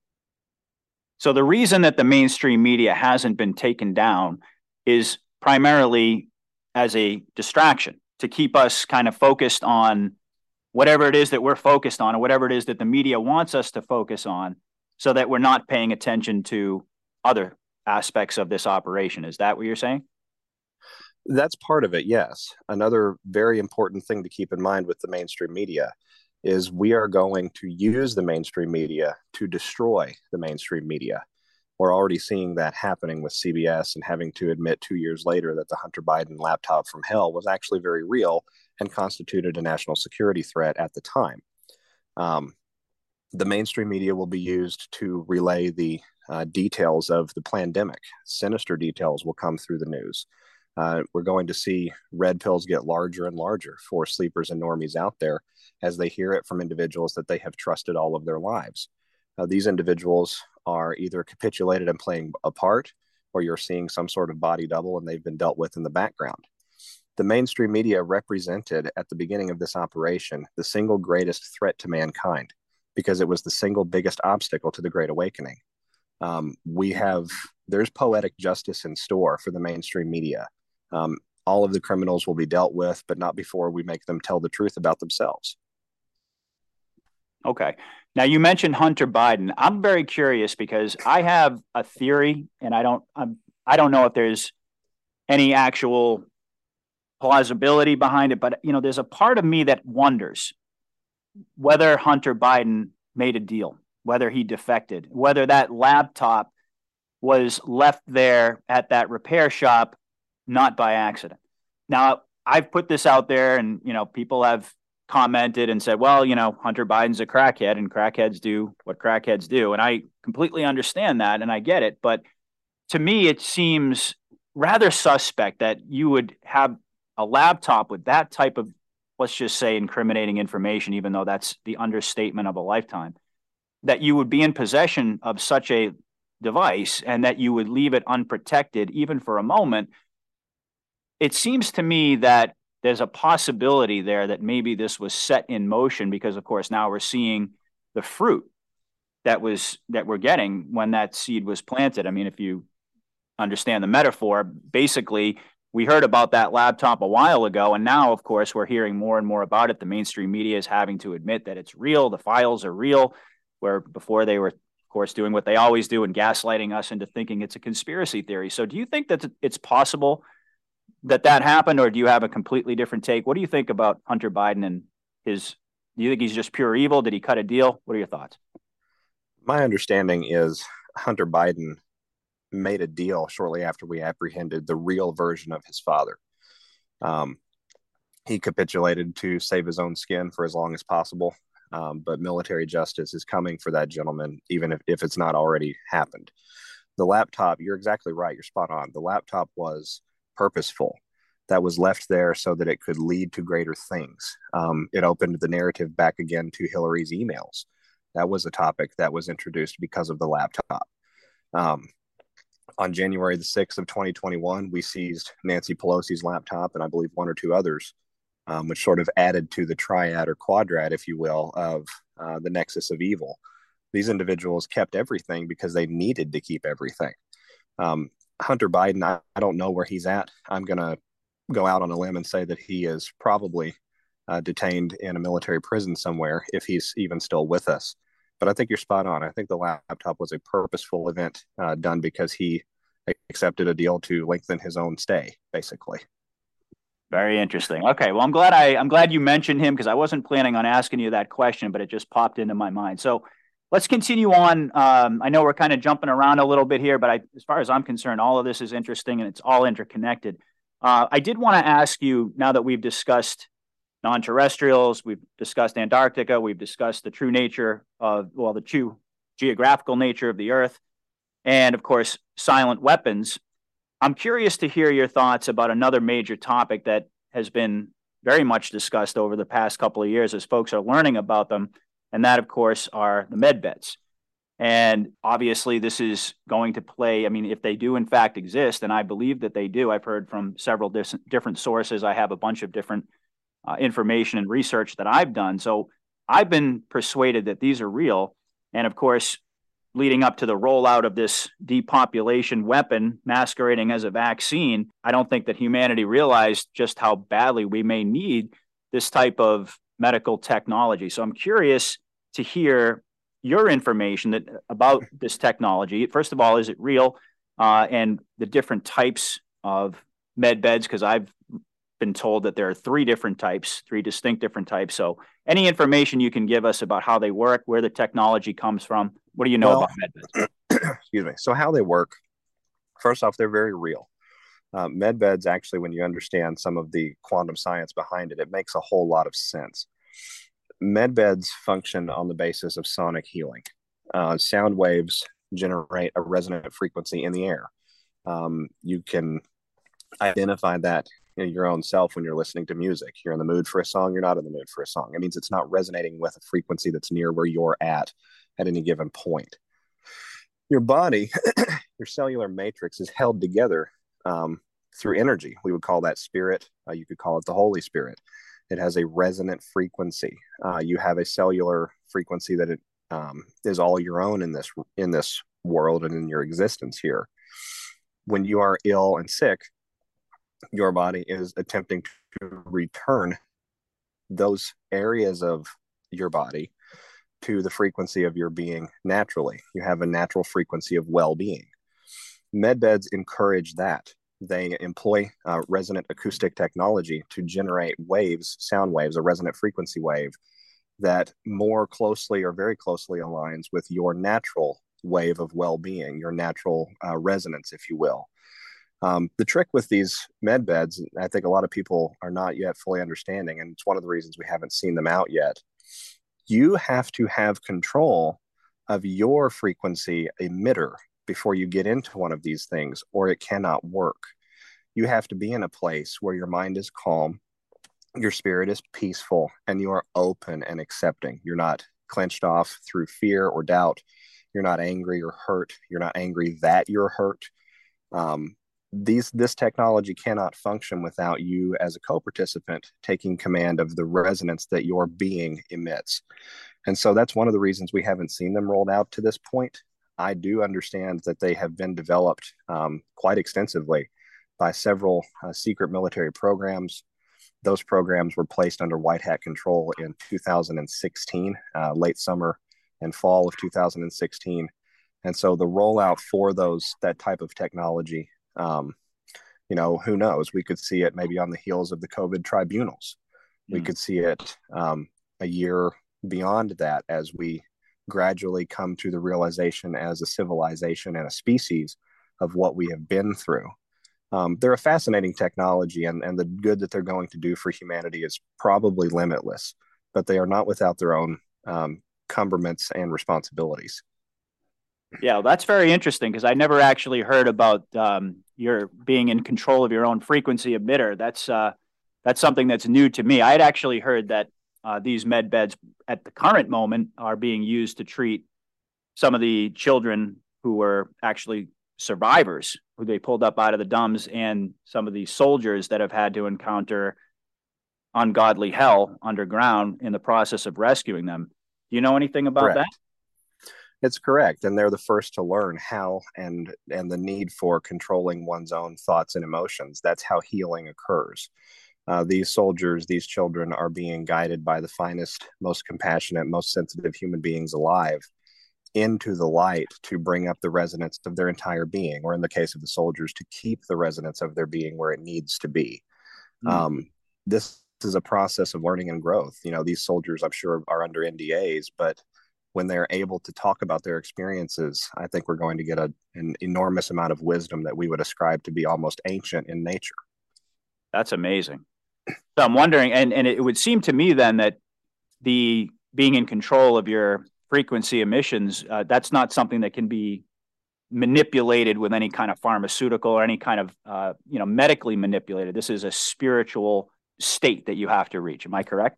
So the reason that the mainstream media hasn't been taken down is primarily as a distraction to keep us kind of focused on whatever it is that we're focused on, or whatever it is that the media wants us to focus on, so that we're not paying attention to other aspects of this operation. Is that what you're saying? That's part of it, yes. Another very important thing to keep in mind with the mainstream media is we are going to use the mainstream media to destroy the mainstream media. We're already seeing that happening with C B S and having to admit two years later that the Hunter Biden laptop from hell was actually very real and constituted a national security threat at the time. Um, the mainstream media will be used to relay the uh, details of the pandemic. Sinister details will come through the news. Uh, we're going to see red pills get larger and larger for sleepers and normies out there as they hear it from individuals that they have trusted all of their lives. Uh, these individuals are either capitulated and playing a part, or you're seeing some sort of body double and they've been dealt with in the background. The mainstream media represented at the beginning of this operation the single greatest threat to mankind because it was the single biggest obstacle to the Great Awakening. Um, we have, there's poetic justice in store for the mainstream media. Um, all of the criminals will be dealt with, but not before we make them tell the truth about themselves. Okay. Now you mentioned Hunter Biden. I'm very curious because I have a theory, and I don't, I'm, I don't know if there's any actual plausibility behind it, but you know, there's a part of me that wonders whether Hunter Biden made a deal, whether he defected, whether that laptop was left there at that repair shop, not by accident. Now, I've put this out there and, you know, people have commented and said, well, you know, Hunter Biden's a crackhead and crackheads do what crackheads do. And I completely understand that and I get it. But to me, it seems rather suspect that you would have a laptop with that type of, let's just say, incriminating information, even though that's the understatement of a lifetime, that you would be in possession of such a device and that you would leave it unprotected even for a moment. It seems to me that there's a possibility there that maybe this was set in motion because, of course, now we're seeing the fruit that was that we're getting when that seed was planted. I mean, if you understand the metaphor, basically, we heard about that laptop a while ago, and now, of course, we're hearing more and more about it. The mainstream media is having to admit that it's real. The files are real, where before they were, of course, doing what they always do and gaslighting us into thinking it's a conspiracy theory. So do you think that it's possible that that happened, or do you have a completely different take? What do you think about Hunter Biden and his, do you think he's just pure evil? Did he cut a deal? What are your thoughts? My understanding is Hunter Biden made a deal shortly after we apprehended the real version of his father. Um, he capitulated to save his own skin for as long as possible. Um, but military justice is coming for that gentleman, even if, if it's not already happened. The laptop, you're exactly right. You're spot on. The laptop was purposeful. That was left there so that it could lead to greater things. Um, it opened the narrative back again to Hillary's emails. That was a topic that was introduced because of the laptop. Um, on January the sixth of twenty twenty-one, we seized Nancy Pelosi's laptop and I believe one or two others, um, which sort of added to the triad or quadrad, if you will, of uh, the nexus of evil. These individuals kept everything because they needed to keep everything. Um, Hunter Biden, I, I don't know where he's at. I'm going to go out on a limb and say that he is probably uh, detained in a military prison somewhere, if he's even still with us. But I think you're spot on. I think the laptop was a purposeful event uh, done because he accepted a deal to lengthen his own stay, basically. Very interesting. Okay, well, I'm glad I I'm glad you mentioned him because I wasn't planning on asking you that question, but it just popped into my mind. So let's continue on. Um, I know we're kind of jumping around a little bit here, but I, as far as I'm concerned, all of this is interesting and it's all interconnected. Uh, I did want to ask you, now that we've discussed non-terrestrials, we've discussed Antarctica, we've discussed the true nature of, well, the true geographical nature of the Earth, and of course, silent weapons. I'm curious to hear your thoughts about another major topic that has been very much discussed over the past couple of years as folks are learning about them, and that, of course, are the med beds. And obviously, this is going to play, I mean, if they do in fact exist, and I believe that they do, I've heard from several dis- different sources. I have a bunch of different uh, information and research that I've done. So I've been persuaded that these are real. And of course, leading up to the rollout of this depopulation weapon masquerading as a vaccine, I don't think that humanity realized just how badly we may need this type of medical technology. So I'm curious to hear your information that about this technology. First of all, is it real? Uh, and the different types of med beds, because I've been told that there are three different types, three distinct different types. So any information you can give us about how they work, where the technology comes from, what do you know well, about med beds? Excuse me. So how they work, first off, they're very real. Uh, med beds, actually, when you understand some of the quantum science behind it, it makes a whole lot of sense. Med beds function on the basis of sonic healing. Uh, sound waves generate a resonant frequency in the air. Um, you can identify that in your own self when you're listening to music. You're in the mood for a song, you're not in the mood for a song. It means it's not resonating with a frequency that's near where you're at at any given point. Your body, your cellular matrix is held together um, through energy. We would call that spirit. Uh, you could call it the Holy Spirit. It has a resonant frequency. Uh, you have a cellular frequency that it um, is all your own in this in this world and in your existence here. When you are ill and sick, your body is attempting to return those areas of your body to the frequency of your being naturally. You have a natural frequency of well-being. Med beds encourage that. They employ uh, resonant acoustic technology to generate waves, sound waves, a resonant frequency wave that more closely or very closely aligns with your natural wave of well-being, your natural uh, resonance, if you will. Um, the trick with these med beds, I think a lot of people are not yet fully understanding, and it's one of the reasons we haven't seen them out yet. You have to have control of your frequency emitter before you get into one of these things, or it cannot work. You have to be in a place where your mind is calm, your spirit is peaceful, and you are open and accepting. You're not clenched off through fear or doubt. You're not angry or hurt. You're not angry that you're hurt. Um, these this technology cannot function without you as a co-participant taking command of the resonance that your being emits. And so that's one of the reasons we haven't seen them rolled out to this point. I do understand that they have been developed um, quite extensively by several uh, secret military programs. Those programs were placed under white hat control in two thousand sixteen, uh, late summer and fall of two thousand sixteen. And so the rollout for those, that type of technology, Um, you know, who knows? We could see it maybe on the heels of the COVID tribunals. Mm. We could see it um, a year beyond that as we gradually come to the realization as a civilization and a species of what we have been through. Um, they're a fascinating technology, and, and the good that they're going to do for humanity is probably limitless, but they are not without their own um, cumberments and responsibilities. Yeah, that's very interesting because I never actually heard about um, your being in control of your own frequency emitter. That's uh, that's something that's new to me. I had actually heard that uh, these med beds at the current moment are being used to treat some of the children who were actually survivors, who they pulled up out of the dumps, and some of the soldiers that have had to encounter ungodly hell underground in the process of rescuing them. Do you know anything about Correct. that? It's correct. And they're the first to learn how and and the need for controlling one's own thoughts and emotions. That's how healing occurs. Uh, these soldiers, these children are being guided by the finest, most compassionate, most sensitive human beings alive into the light to bring up the resonance of their entire being, or in the case of the soldiers, to keep the resonance of their being where it needs to be. Mm-hmm. Um, this is a process of learning and growth. You know, these soldiers, I'm sure, are under N D As, but when they're able to talk about their experiences, I think we're going to get a, an enormous amount of wisdom that we would ascribe to be almost ancient in nature. That's amazing. So I'm wondering, and, and it would seem to me then that the being in control of your frequency emissions, uh, that's not something that can be manipulated with any kind of pharmaceutical or any kind of, uh, you know, medically manipulated. This is a spiritual state that you have to reach. Am I correct?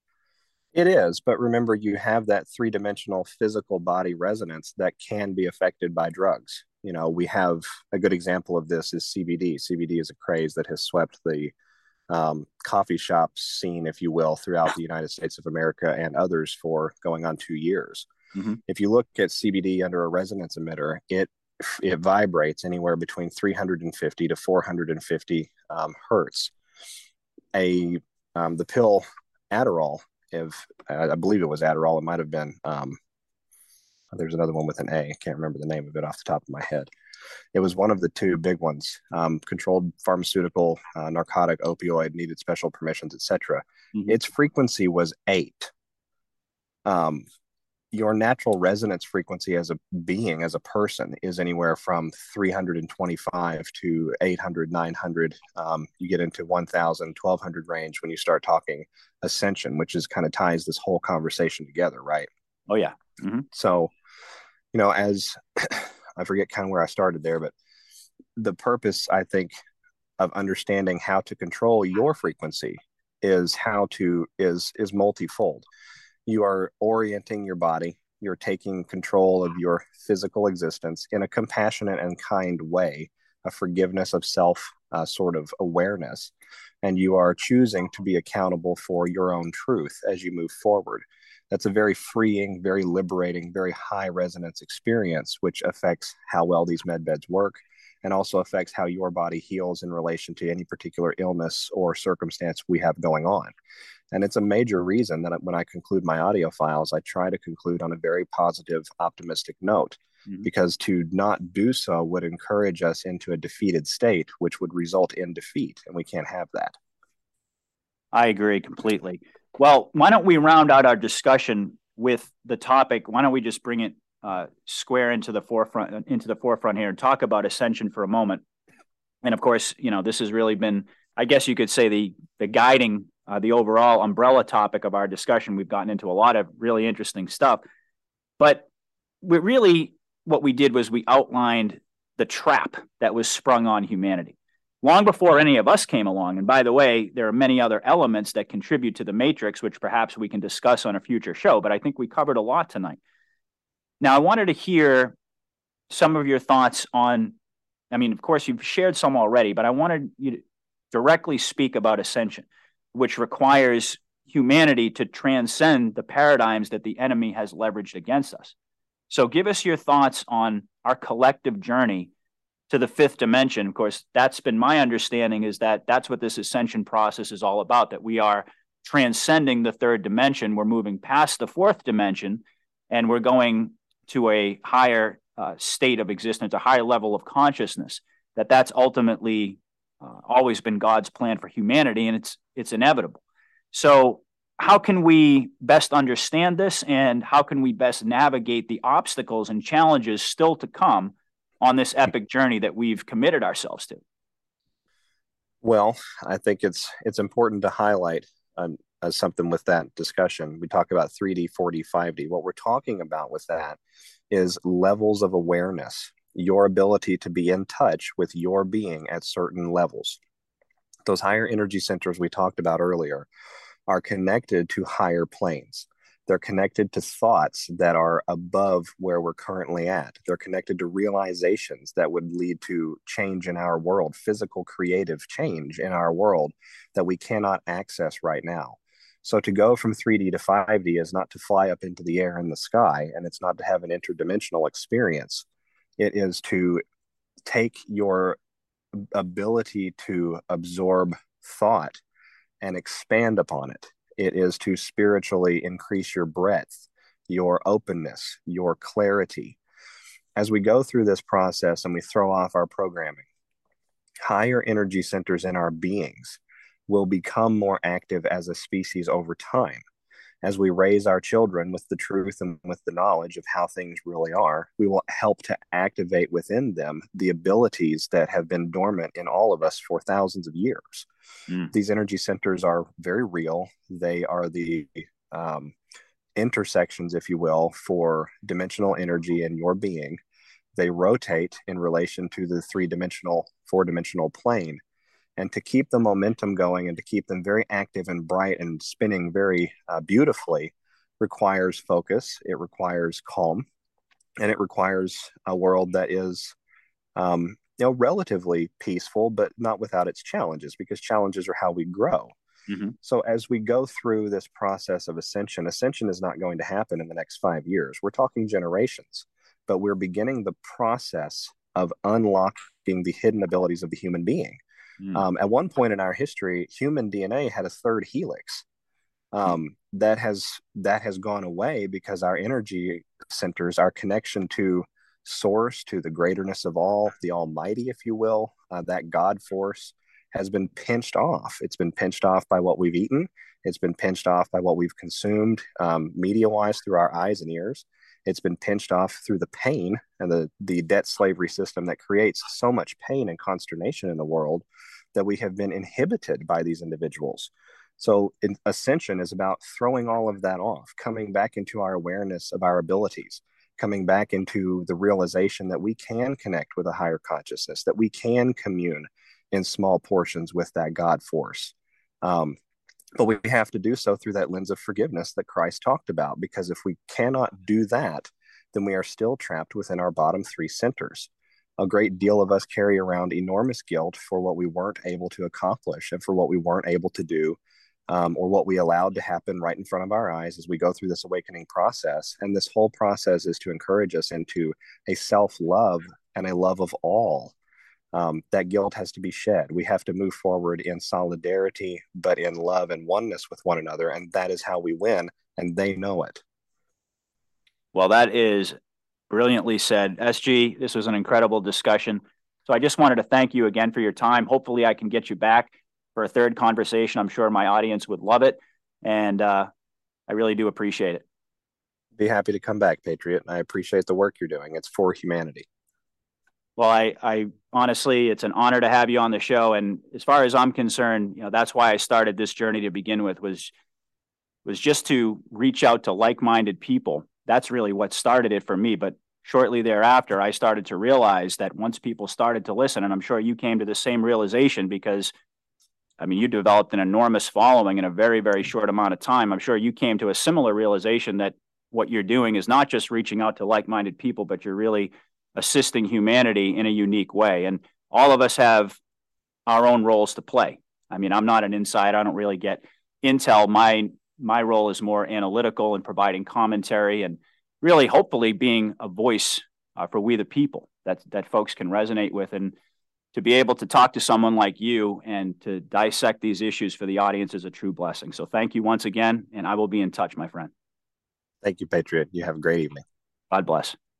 It is, but remember, you have that three-dimensional physical body resonance that can be affected by drugs. You know, we have a good example of this is C B D. C B D is a craze that has swept the um, coffee shop scene, if you will, throughout the United States of America and others for going on two years. Mm-hmm. If you look at C B D under a resonance emitter, it it vibrates anywhere between three hundred fifty to four hundred fifty um, hertz. A um, the pill Adderall, if I believe it was Adderall, it might have been. Um, there's another one with an A. I can't remember the name of it off the top of my head. It was one of the two big ones. Um, controlled pharmaceutical, uh, narcotic, opioid, needed special permissions, et cetera. Mm-hmm. Its frequency was eight. Um, your natural resonance frequency as a being, as a person, is anywhere from three hundred twenty-five to eight hundred, nine hundred. Um, you get into one thousand, twelve hundred range when you start talking ascension, which is kind of ties this whole conversation together, right? Oh, yeah. Mm-hmm. So, you know, as I forget kind of where I started there, but the purpose, I think, of understanding how to control your frequency is how to is is multifold. You are orienting your body. You're taking control of your physical existence in a compassionate and kind way, a forgiveness of self uh, sort of awareness. And you are choosing to be accountable for your own truth as you move forward. That's a very freeing, very liberating, very high resonance experience, which affects how well these med beds work and also affects how your body heals in relation to any particular illness or circumstance we have going on. And it's a major reason that when I conclude my audio files, I try to conclude on a very positive, optimistic note, mm-hmm. because to not do so would encourage us into a defeated state, which would result in defeat. And we can't have that. I agree completely. Well, why don't we round out our discussion with the topic? Why don't we just bring it uh, square into the forefront, into the forefront here and talk about ascension for a moment? And of course, you know, this has really been, I guess you could say, the the guiding, uh, the overall umbrella topic of our discussion. We've gotten into a lot of really interesting stuff, but we really, what we did was we outlined the trap that was sprung on humanity long before any of us came along. And by the way, there are many other elements that contribute to the matrix, which perhaps we can discuss on a future show, but I think we covered a lot tonight. Now, I wanted to hear some of your thoughts on, I mean, of course, you've shared some already, but I wanted you to directly speak about ascension, which requires humanity to transcend the paradigms that the enemy has leveraged against us. So give us your thoughts on our collective journey to the fifth dimension. Of course, that's been my understanding, is that that's what this ascension process is all about, that we are transcending the third dimension. We're moving past the fourth dimension, and we're going to a higher uh, state of existence, a higher level of consciousness, that that's ultimately uh, always been God's plan for humanity, and it's it's inevitable. So how can we best understand this, and how can we best navigate the obstacles and challenges still to come on this epic journey that we've committed ourselves to? Well, I think it's it's important to highlight um, uh, something with that discussion. We talk about three D, four D, five D. What we're talking about with that is levels of awareness, your ability to be in touch with your being at certain levels. Those higher energy centers we talked about earlier are connected to higher planes. They're connected to thoughts that are above where we're currently at. They're connected to realizations that would lead to change in our world, physical, creative change in our world that we cannot access right now. So to go from three D to five D is not to fly up into the air in the sky, and it's not to have an interdimensional experience. It is to take your ability to absorb thought and expand upon it. It is to spiritually increase your breadth, your openness, your clarity. As we go through this process and we throw off our programming, higher energy centers in our beings will become more active as a species over time. As we raise our children with the truth and with the knowledge of how things really are, we will help to activate within them the abilities that have been dormant in all of us for thousands of years. Mm. These energy centers are very real. They are the um, intersections, if you will, for dimensional energy in your being. They rotate in relation to the three-dimensional, four-dimensional plane. And to keep the momentum going and to keep them very active and bright and spinning very uh, beautifully requires focus. It requires calm, and it requires a world that is, um, you know, relatively peaceful, but not without its challenges, because challenges are how we grow. Mm-hmm. So as we go through this process of ascension, ascension is not going to happen in the next five years. We're talking generations, but we're beginning the process of unlocking the hidden abilities of the human being. Mm. Um, at one point in our history, human D N A had a third helix. Um, that has that has gone away because our energy centers, our connection to source, to the greaterness of all, the almighty, if you will, uh, that God force has been pinched off. It's been pinched off by what we've eaten. It's been pinched off by what we've consumed um, media-wise through our eyes and ears. It's been pinched off through the pain and the, the debt slavery system that creates so much pain and consternation in the world that we have been inhibited by these individuals. So in, ascension is about throwing all of that off, coming back into our awareness of our abilities, coming back into the realization that we can connect with a higher consciousness, that we can commune in small portions with that God force. Um, but we have to do so through that lens of forgiveness that Christ talked about, because if we cannot do that, then we are still trapped within our bottom three centers. A great deal of us carry around enormous guilt for what we weren't able to accomplish and for what we weren't able to do, um, or what we allowed to happen right in front of our eyes as we go through this awakening process. And this whole process is to encourage us into a self-love and a love of all. Um, that guilt has to be shed. We have to move forward in solidarity, but in love and oneness with one another. And that is how we win. And they know it. Well, that is brilliantly said. S G, this was an incredible discussion. So I just wanted to thank you again for your time. Hopefully I can get you back for a third conversation. I'm sure my audience would love it. And uh, I really do appreciate it. Be happy to come back, Patriot. I appreciate the work you're doing. It's for humanity. Well, I, I honestly, it's an honor to have you on the show. And as far as I'm concerned, you know, that's why I started this journey to begin with, was, was just to reach out to like-minded people. That's really what started it for me. But shortly thereafter, I started to realize that once people started to listen, and I'm sure you came to the same realization, because I mean, you developed an enormous following in a very, very short amount of time. I'm sure you came to a similar realization that what you're doing is not just reaching out to like-minded people, but you're really assisting humanity in a unique way. And all of us have our own roles to play. I mean, I'm not an insider. I don't really get intel. My, my role is more analytical and providing commentary and really hopefully being a voice uh, for we the people that, that folks can resonate with. And to be able to talk to someone like you and to dissect these issues for the audience is a true blessing. So thank you once again, and I will be in touch, my friend. Thank you, Patriot. You have a great evening. God bless.